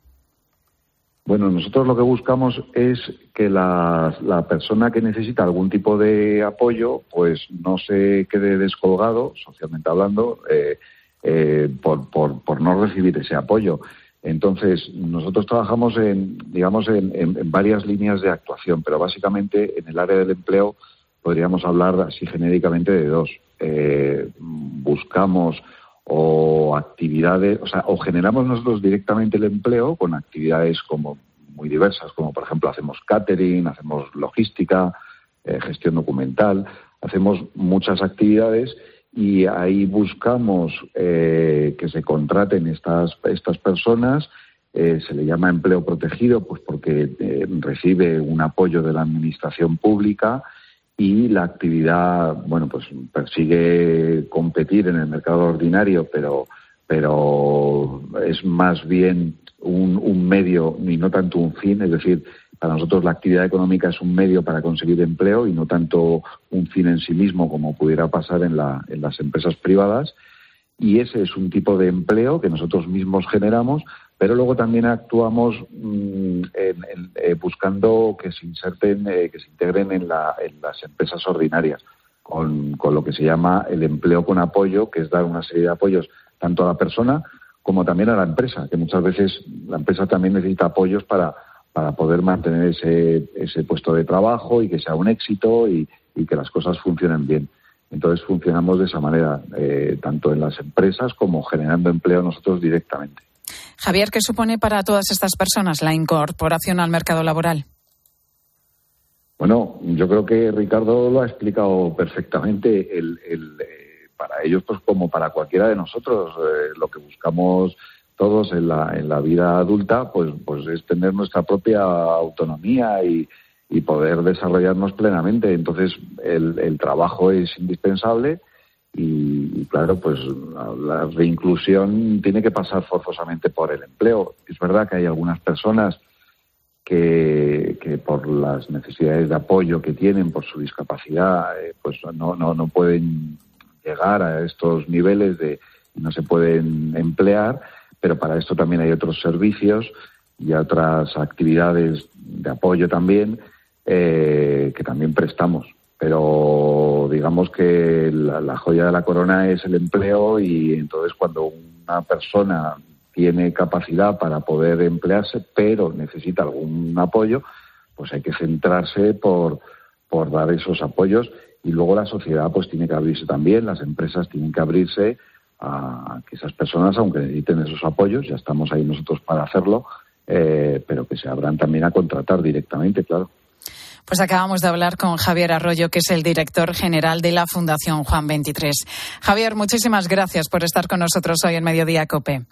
Bueno, nosotros lo que buscamos es que la, la persona que necesita algún tipo de apoyo, pues no se quede descolgado, socialmente hablando, eh, eh, por, por, por no recibir ese apoyo. Entonces, nosotros trabajamos en, digamos, en, en, en varias líneas de actuación, pero básicamente en el área del empleo podríamos hablar así genéricamente de dos. Eh, buscamos o actividades, o sea, o generamos nosotros directamente el empleo con actividades como muy diversas, como por ejemplo hacemos catering, hacemos logística, eh, gestión documental, hacemos muchas actividades y ahí buscamos eh, que se contraten estas, estas personas. Eh, se le llama empleo protegido, pues porque eh, recibe un apoyo de la administración pública y la actividad, bueno, pues persigue competir en el mercado ordinario, pero pero es más bien un, un medio y no tanto un fin. Es decir, para nosotros la actividad económica es un medio para conseguir empleo y no tanto un fin en sí mismo como pudiera pasar en, la, en las empresas privadas. Y ese es un tipo de empleo que nosotros mismos generamos, pero luego también actuamos mmm, en, en, eh, buscando que se inserten, eh, que se integren en, la, en las empresas ordinarias, con, con lo que se llama el empleo con apoyo, que es dar una serie de apoyos tanto a la persona como también a la empresa, que muchas veces la empresa también necesita apoyos para, para poder mantener ese, ese puesto de trabajo y que sea un éxito y, y que las cosas funcionen bien. Entonces funcionamos de esa manera, eh, tanto en las empresas como generando empleo nosotros directamente. Javier, ¿qué supone para todas estas personas la incorporación al mercado laboral? Bueno, yo creo que Ricardo lo ha explicado perfectamente. El, el, eh, para ellos, pues como para cualquiera de nosotros, eh, lo que buscamos todos en la, en la vida adulta, pues, pues es tener nuestra propia autonomía y, y poder desarrollarnos plenamente. Entonces, el, el trabajo es indispensable. Y, y claro, pues la reinclusión tiene que pasar forzosamente por el empleo. Es verdad que hay algunas personas que, que por las necesidades de apoyo que tienen, por su discapacidad, eh, pues no, no, no pueden llegar a estos niveles de y no se pueden emplear, pero para esto también hay otros servicios y otras actividades de apoyo también eh, que también prestamos. Pero digamos que la, la joya de la corona es el empleo y entonces cuando una persona tiene capacidad para poder emplearse pero necesita algún apoyo, pues hay que centrarse por, por dar esos apoyos y luego la sociedad pues tiene que abrirse también, las empresas tienen que abrirse a que esas personas, aunque necesiten esos apoyos, ya estamos ahí nosotros para hacerlo, eh, pero que se abran también a contratar directamente, claro. Pues acabamos de hablar con Javier Arroyo, que es el director general de la Fundación Juan veintitrés. Javier, muchísimas gracias por estar con nosotros hoy en Mediodía COPE.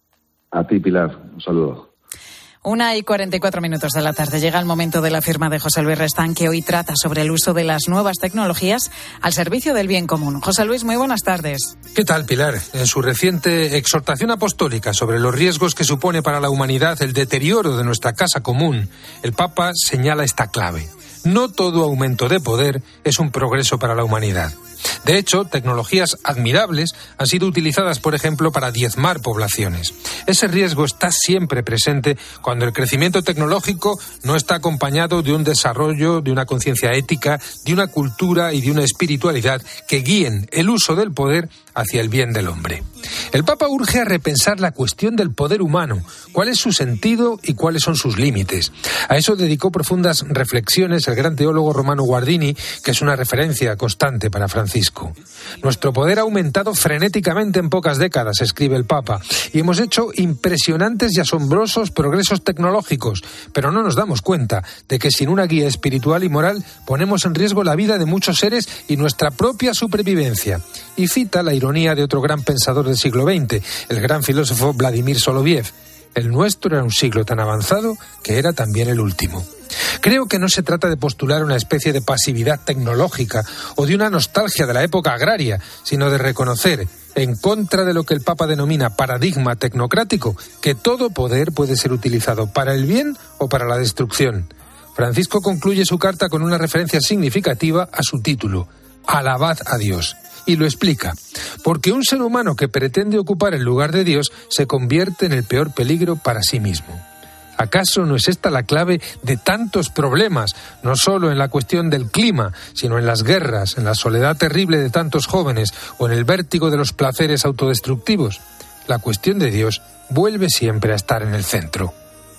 A ti, Pilar. Un saludo. Una y cuarenta y cuatro minutos de la tarde. Llega el momento de la firma de José Luis Restán, que hoy trata sobre el uso de las nuevas tecnologías al servicio del bien común. José Luis, muy buenas tardes. ¿Qué tal, Pilar? En su reciente exhortación apostólica sobre los riesgos que supone para la humanidad el deterioro de nuestra casa común, el Papa señala esta clave. No todo aumento de poder es un progreso para la humanidad. De hecho, tecnologías admirables han sido utilizadas, por ejemplo, para diezmar poblaciones. Ese riesgo está siempre presente cuando el crecimiento tecnológico no está acompañado de un desarrollo, de una conciencia ética, de una cultura y de una espiritualidad que guíen el uso del poder hacia el bien del hombre. El Papa urge a repensar la cuestión del poder humano, cuál es su sentido y cuáles son sus límites. A eso dedicó profundas reflexiones el gran teólogo Romano Guardini, que es una referencia constante para Francisco. Nuestro poder ha aumentado frenéticamente en pocas décadas, escribe el Papa, y hemos hecho impresionantes y asombrosos progresos tecnológicos, pero no nos damos cuenta de que sin una guía espiritual y moral ponemos en riesgo la vida de muchos seres y nuestra propia supervivencia. Y cita la ironía de otro gran pensador del siglo veinte, el gran filósofo Vladimir Soloviev. El nuestro era un siglo tan avanzado que era también el último. Creo que no se trata de postular una especie de pasividad tecnológica o de una nostalgia de la época agraria, sino de reconocer, en contra de lo que el Papa denomina paradigma tecnocrático, que todo poder puede ser utilizado para el bien o para la destrucción. Francisco concluye su carta con una referencia significativa a su título, Alabad a Dios. Y lo explica, porque un ser humano que pretende ocupar el lugar de Dios se convierte en el peor peligro para sí mismo. ¿Acaso no es esta la clave de tantos problemas, no solo en la cuestión del clima, sino en las guerras, en la soledad terrible de tantos jóvenes o en el vértigo de los placeres autodestructivos? La cuestión de Dios vuelve siempre a estar en el centro.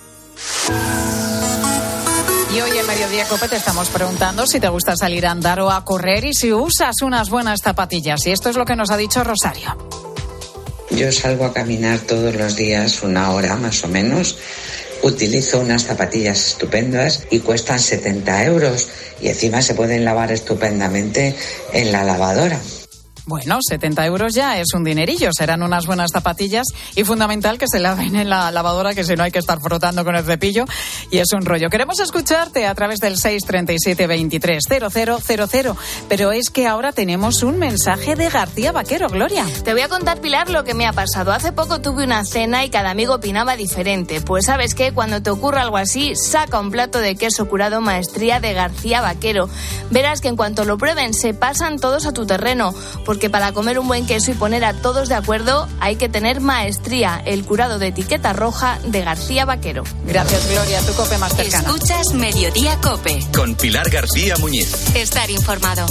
Y hoy en Mediodía COPE te estamos preguntando si te gusta salir a andar o a correr y si usas unas buenas zapatillas. Y esto es lo que nos ha dicho Rosario. Yo salgo a caminar todos los días, una hora más o menos. Utilizo unas zapatillas estupendas y cuestan setenta euros. Y encima se pueden lavar estupendamente en la lavadora. Bueno, setenta euros ya es un dinerillo, serán unas buenas zapatillas y fundamental que se laven en la lavadora, que si no hay que estar frotando con el cepillo y es un rollo. Queremos escucharte a través del seis treinta y siete veintitrés cero cero cero cero, pero es que ahora tenemos un mensaje de García Vaquero, Gloria. Te voy a contar, Pilar, lo que me ha pasado. Hace poco tuve una cena y cada amigo opinaba diferente. Pues ¿sabes qué? Cuando te ocurra algo así, saca un plato de queso curado Maestría de García Vaquero. Verás que en cuanto lo prueben se pasan todos a tu terreno, porque Porque para comer un buen queso y poner a todos de acuerdo hay que tener Maestría, el curado de etiqueta roja de García Vaquero. Gracias, Gloria, tu COPE más cercana. Escuchas Mediodía COPE. Con Pilar García Muñiz. Estar informado.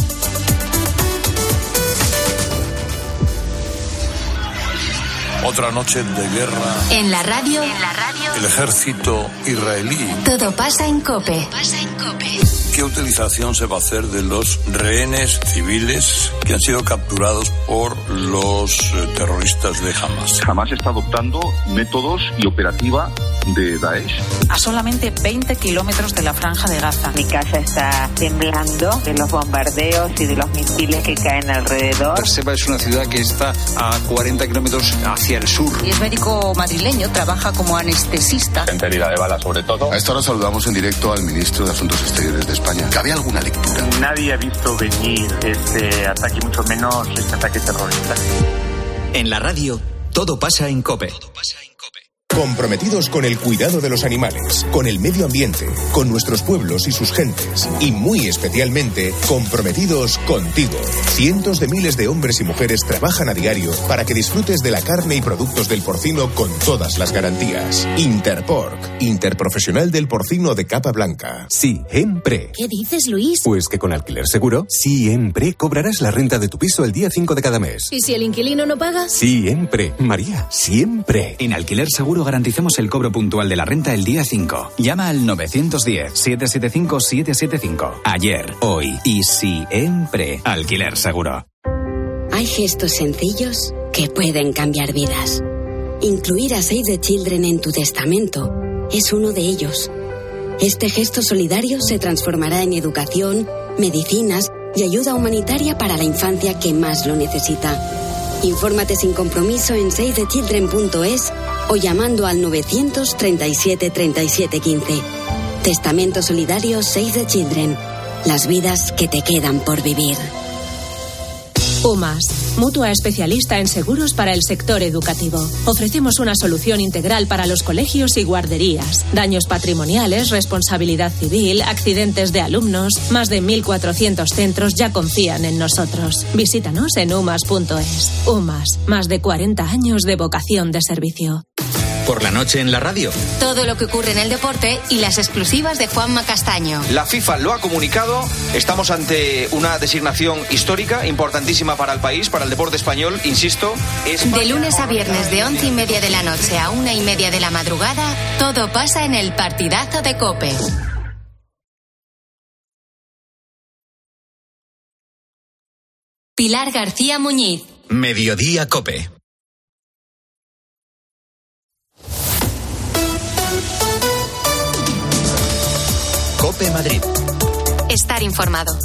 Otra noche de guerra. En la radio. En la radio. El ejército israelí. Todo pasa en COPE. Todo pasa en COPE. ¿Qué utilización se va a hacer de los rehenes civiles que han sido capturados por los eh, terroristas de Hamas? Hamas está adoptando métodos y operativa de Daesh. A solamente veinte kilómetros de la Franja de Gaza. Mi casa está temblando de los bombardeos y de los misiles que caen alrededor. Berseba es una ciudad que está a cuarenta kilómetros hacia el sur. Y es médico madrileño, trabaja como anestesista. En herida de bala, sobre todo. A esta hora saludamos en directo al ministro de Asuntos Exteriores de España. ¿Cabe alguna lectura? Nadie ha visto venir este ataque, mucho menos este ataque terrorista. En la radio, todo pasa en COPE. Comprometidos con el cuidado de los animales, con el medio ambiente, con nuestros pueblos y sus gentes, y muy especialmente comprometidos contigo. Cientos de miles de hombres y mujeres trabajan a diario para que disfrutes de la carne y productos del porcino con todas las garantías. Interpork, Interprofesional del Porcino de Capa Blanca. Siempre. ¿Qué dices, Luis? Pues que con Alquiler Seguro, siempre cobrarás la renta de tu piso el día cinco de cada mes. ¿Y si el inquilino no paga? Siempre, María, siempre. En Alquiler Seguro garantizamos el cobro puntual de la renta el día cinco. Llama al nueve uno cero, siete siete cinco, siete siete cinco. Ayer, hoy y siempre. Alquiler Seguro. Hay gestos sencillos que pueden cambiar vidas. Incluir a Save the Children en tu testamento es uno de ellos. Este gesto solidario se transformará en educación, medicinas y ayuda humanitaria para la infancia que más lo necesita. Infórmate sin compromiso en save the children punto es o llamando al novecientos treinta y siete treinta y siete quince. Testamento solidario Save the Children. Las vidas que te quedan por vivir. UMAS, mutua especialista en seguros para el sector educativo. Ofrecemos una solución integral para los colegios y guarderías. Daños patrimoniales, responsabilidad civil, accidentes de alumnos. Más de mil cuatrocientos centros ya confían en nosotros. Visítanos en umas punto es. UMAS, más de cuarenta años de vocación de servicio. Por la noche en la radio. Todo lo que ocurre en el deporte y las exclusivas de Juanma Castaño. La FIFA lo ha comunicado. Estamos ante una designación histórica, importantísima para el país, para el deporte español, insisto. España... De lunes a viernes, de once y media de la noche a una y media de la madrugada, todo pasa en el partidazo de COPE. Pilar García Muñiz. Mediodía COPE. COPE Madrid. Estar informado.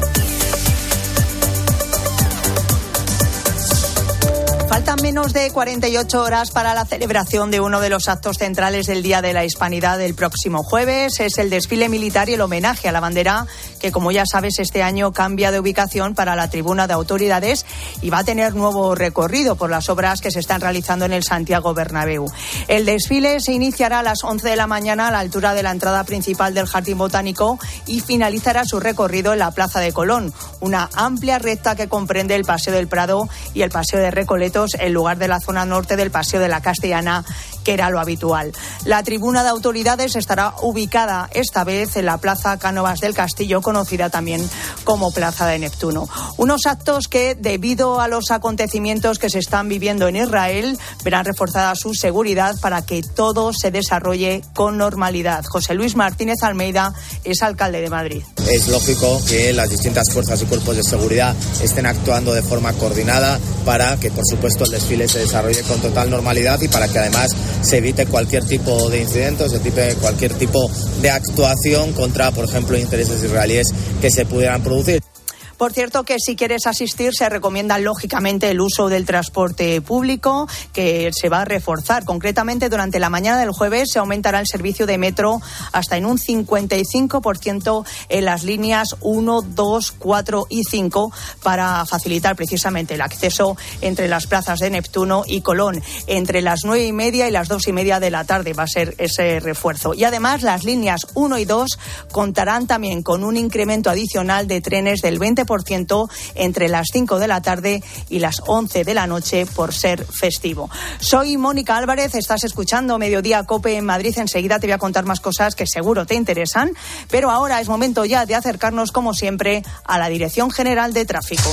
Faltan menos de cuarenta y ocho horas para la celebración de uno de los actos centrales del Día de la Hispanidad del próximo jueves. Es el desfile militar y el homenaje a la bandera, que como ya sabes este año cambia de ubicación para la tribuna de autoridades y va a tener nuevo recorrido por las obras que se están realizando en el Santiago Bernabéu. El desfile se iniciará a las once de la mañana a la altura de la entrada principal del Jardín Botánico y finalizará su recorrido en la Plaza de Colón, una amplia recta que comprende el Paseo del Prado y el Paseo de Recoletos en lugar de la zona norte del Paseo de la Castellana, que era lo habitual. La tribuna de autoridades estará ubicada esta vez en la Plaza Cánovas del Castillo, conocida también como Plaza de Neptuno. Unos actos que, debido a los acontecimientos que se están viviendo en Israel, verán reforzada su seguridad para que todo se desarrolle con normalidad. José Luis Martínez Almeida es alcalde de Madrid. Es lógico que las distintas fuerzas y cuerpos de seguridad estén actuando de forma coordinada para que, por supuesto, el desfile se desarrolle con total normalidad y para que además se evite cualquier tipo de incidente, se evite cualquier tipo de actuación contra, por ejemplo, intereses israelíes que se pudieran producir. Por cierto, que si quieres asistir se recomienda lógicamente el uso del transporte público, que se va a reforzar. Concretamente, durante la mañana del jueves se aumentará el servicio de metro hasta en un cincuenta y cinco por ciento en las líneas uno, dos, cuatro y cinco para facilitar precisamente el acceso entre las plazas de Neptuno y Colón. Entre las nueve y media y las dos y media de la tarde va a ser ese refuerzo. Y además las líneas uno y dos contarán también con un incremento adicional de trenes del veinte por ciento entre las cinco de la tarde y las once de la noche por ser festivo. Soy Mónica Álvarez, estás escuchando Mediodía COPE en Madrid. Enseguida te voy a contar más cosas que seguro te interesan, pero ahora es momento ya de acercarnos, como siempre, a la Dirección General de Tráfico.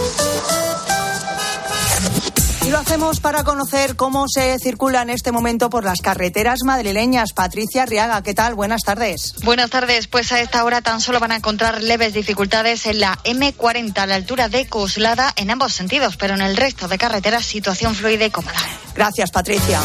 Y lo hacemos para conocer cómo se circula en este momento por las carreteras madrileñas. Patricia Arriaga, ¿qué tal? Buenas tardes. Buenas tardes. Pues a esta hora tan solo van a encontrar leves dificultades en la eme cuarenta a la altura de Coslada en ambos sentidos, pero en el resto de carreteras situación fluida y cómoda. Gracias, Patricia.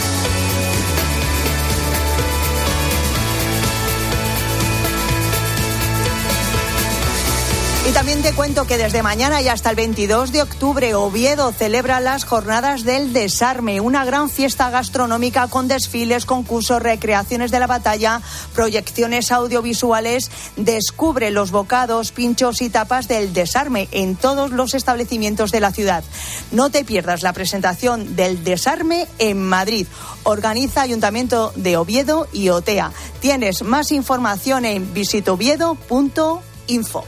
Y también te cuento que desde mañana y hasta el veintidós de octubre, Oviedo celebra las Jornadas del Desarme, una gran fiesta gastronómica con desfiles, concursos, recreaciones de la batalla, proyecciones audiovisuales. Descubre los bocados, pinchos y tapas del Desarme en todos los establecimientos de la ciudad. No te pierdas la presentación del Desarme en Madrid. Organiza Ayuntamiento de Oviedo y OTEA. Tienes más información en visitoviedo punto info.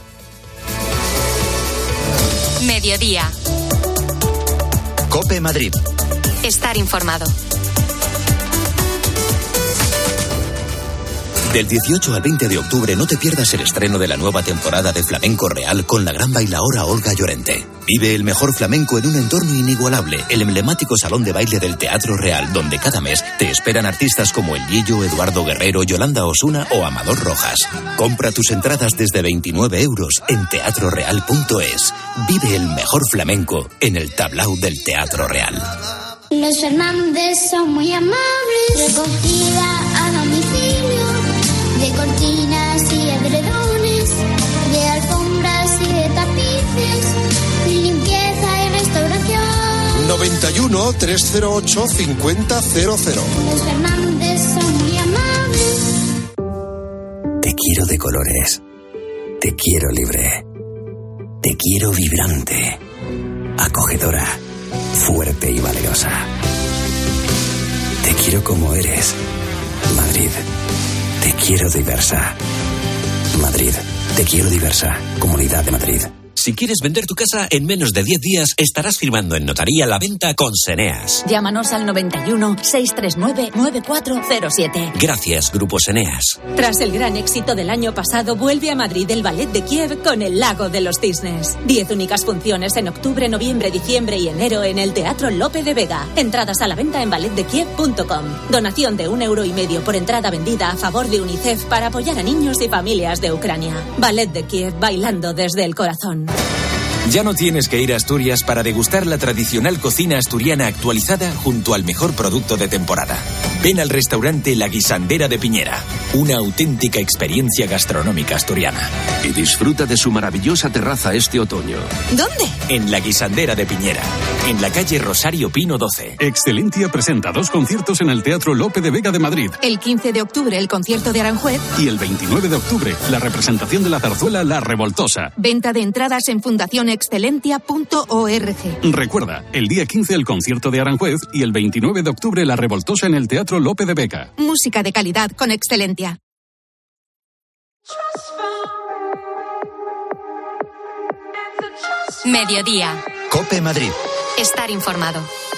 Mediodía. COPE Madrid. Estar informado. Del dieciocho al veinte de octubre no te pierdas el estreno de la nueva temporada de Flamenco Real con la gran bailaora Olga Llorente. Vive el mejor flamenco en un entorno inigualable, el emblemático Salón de Baile del Teatro Real, donde cada mes te esperan artistas como El Guillo, Eduardo Guerrero, Yolanda Osuna o Amador Rojas. Compra tus entradas desde veintinueve euros en teatro real punto es. Vive el mejor flamenco en el tablao del Teatro Real. Los Fernández son muy amables, recogida a domicilio. de cortinas y edredones, de alfombras y de tapices, limpieza y restauración. noventa y uno, trescientos ocho, cincuenta cero cero. Los Fernández son muy amables. Te quiero de colores. Te quiero libre. Te quiero vibrante, acogedora, fuerte y valerosa. Te quiero como eres. Madrid, te quiero diversa. Madrid, te quiero diversa. Comunidad de Madrid. Si quieres vender tu casa en menos de diez días, estarás firmando en notaría la venta con Seneas. Llámanos al noventa y uno, seiscientos treinta y nueve, noventa y cuatro cero siete. Gracias, Grupo Seneas. Tras el gran éxito del año pasado, vuelve a Madrid el Ballet de Kiev con El Lago de los Cisnes. Diez únicas funciones en octubre, noviembre, diciembre y enero en el Teatro Lope de Vega. Entradas a la venta en ballet de kiev punto com. Donación de un euro y medio por entrada vendida a favor de UNICEF para apoyar a niños y familias de Ucrania. Ballet de Kiev, bailando desde el corazón. Ya no tienes que ir a Asturias para degustar la tradicional cocina asturiana actualizada junto al mejor producto de temporada. Ven al restaurante La Guisandera de Piñera, una auténtica experiencia gastronómica asturiana. Y disfruta de su maravillosa terraza este otoño. ¿Dónde? En La Guisandera de Piñera, en la calle Rosario Pino doce. Excelentia presenta dos conciertos en el Teatro Lope de Vega de Madrid. El quince de octubre, el concierto de Aranjuez. Y el veintinueve de octubre, la representación de la zarzuela La Revoltosa. Venta de entradas en fundación excelentia punto org. Recuerda, el día quince el concierto de Aranjuez y el veintinueve de octubre La Revoltosa en el Teatro Lope de Vega. Música de calidad con Excelentia. Mediodía. COPE Madrid. Estar informado.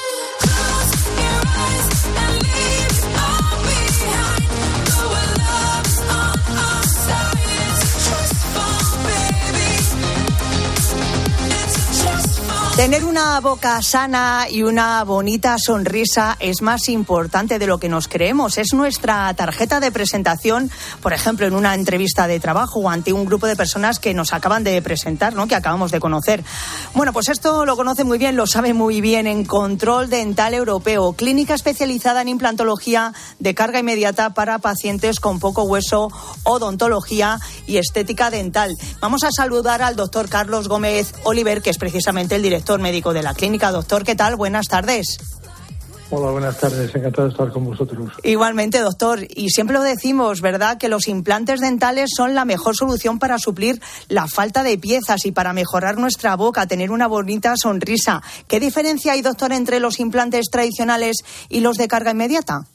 Tener una boca sana y una bonita sonrisa es más importante de lo que nos creemos. Es nuestra tarjeta de presentación, por ejemplo, en una entrevista de trabajo o ante un grupo de personas que nos acaban de presentar, ¿no?, que acabamos de conocer. Bueno, pues esto lo conoce muy bien, lo sabe muy bien en Control Dental Europeo, clínica especializada en implantología de carga inmediata para pacientes con poco hueso, odontología y estética dental. Vamos a saludar al doctor Carlos Gómez Oliver, que es precisamente el director médico de la clínica. Doctor, ¿qué tal? Buenas tardes. Hola, buenas tardes. Encantado de estar con vosotros. Igualmente, doctor. Y siempre lo decimos, ¿verdad?, que los implantes dentales son la mejor solución para suplir la falta de piezas y para mejorar nuestra boca, tener una bonita sonrisa. ¿Qué diferencia hay, doctor, entre los implantes tradicionales y los de carga inmediata?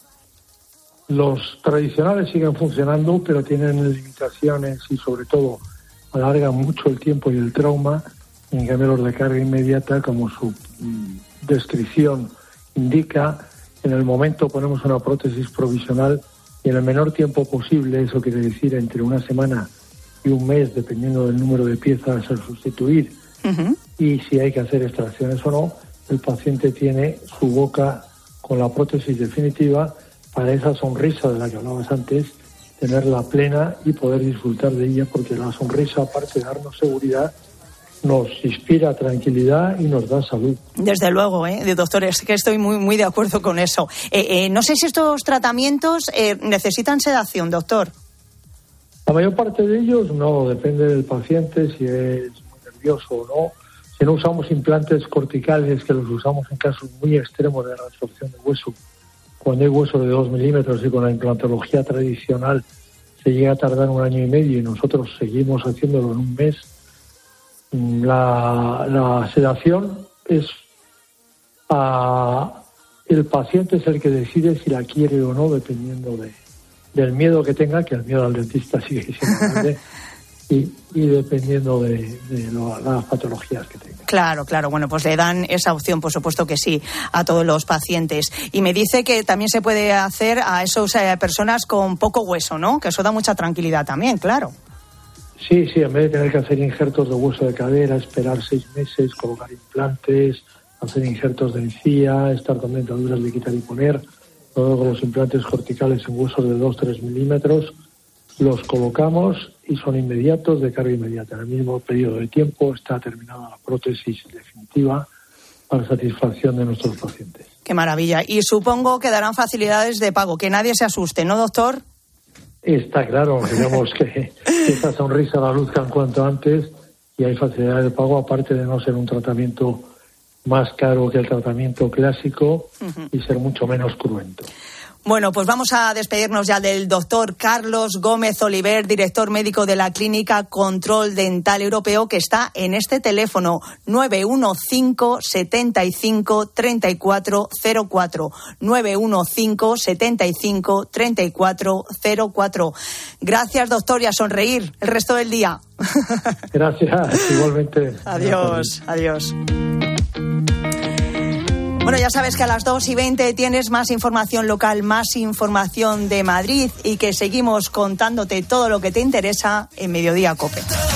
Los tradicionales siguen funcionando, pero tienen limitaciones y, sobre todo, alargan mucho el tiempo y el trauma. En cambio, los de carga inmediata, como su descripción indica, en el momento ponemos una prótesis provisional y en el menor tiempo posible, eso quiere decir entre una semana y un mes, dependiendo del número de piezas a sustituir, uh-huh. y si hay que hacer extracciones o no, el paciente tiene su boca con la prótesis definitiva para esa sonrisa de la que hablabas antes, tenerla plena y poder disfrutar de ella, porque la sonrisa, aparte de darnos seguridad, nos inspira tranquilidad y nos da salud. Desde luego, ¿eh? doctor, es que estoy muy muy de acuerdo con eso. Eh, eh, no sé si estos tratamientos eh, necesitan sedación, doctor. La mayor parte de ellos no, depende del paciente, si es muy nervioso o no. Si no usamos implantes corticales, que los usamos en casos muy extremos de reabsorción de hueso, cuando hay hueso de dos milímetros y con la implantología tradicional se llega a tardar un año y medio y nosotros seguimos haciéndolo en un mes. La, la sedación es a, el paciente es el que decide si la quiere o no, dependiendo de, del miedo que tenga, que el miedo al dentista sigue siendo grande, y, y dependiendo de, de lo, las patologías que tenga. Claro, claro. Bueno, pues le dan esa opción, por supuesto que sí, a todos los pacientes. Y me dice que también se puede hacer a esas eh, personas con poco hueso, ¿no? Que eso da mucha tranquilidad también, claro. Sí, sí, en vez de tener que hacer injertos de hueso de cadera, esperar seis meses, colocar implantes, hacer injertos de encía, estar con dentaduras de quitar y poner, luego los implantes corticales en huesos de dos a tres milímetros, los colocamos y son inmediatos, de carga inmediata. En el mismo periodo de tiempo está terminada la prótesis definitiva para satisfacción de nuestros pacientes. Qué maravilla. Y supongo que darán facilidades de pago, que nadie se asuste, ¿no, doctor? Está claro, digamos que esa sonrisa la luzcan cuanto antes y hay facilidad de pago, aparte de no ser un tratamiento más caro que el tratamiento clásico uh-huh. y ser mucho menos cruento. Bueno, pues vamos a despedirnos ya del doctor Carlos Gómez Oliver, director médico de la Clínica Control Dental Europeo, que está en este teléfono nueve uno cinco, setenta y cinco, treinta y cuatro cero cuatro, nueve uno cinco, setenta y cinco, treinta y cuatro cero cuatro. Gracias, doctor, y a sonreír el resto del día. Gracias, igualmente. Adiós, adiós. Bueno, ya sabes que a las dos y veinte tienes más información local, más información de Madrid y que seguimos contándote todo lo que te interesa en Mediodía COPE.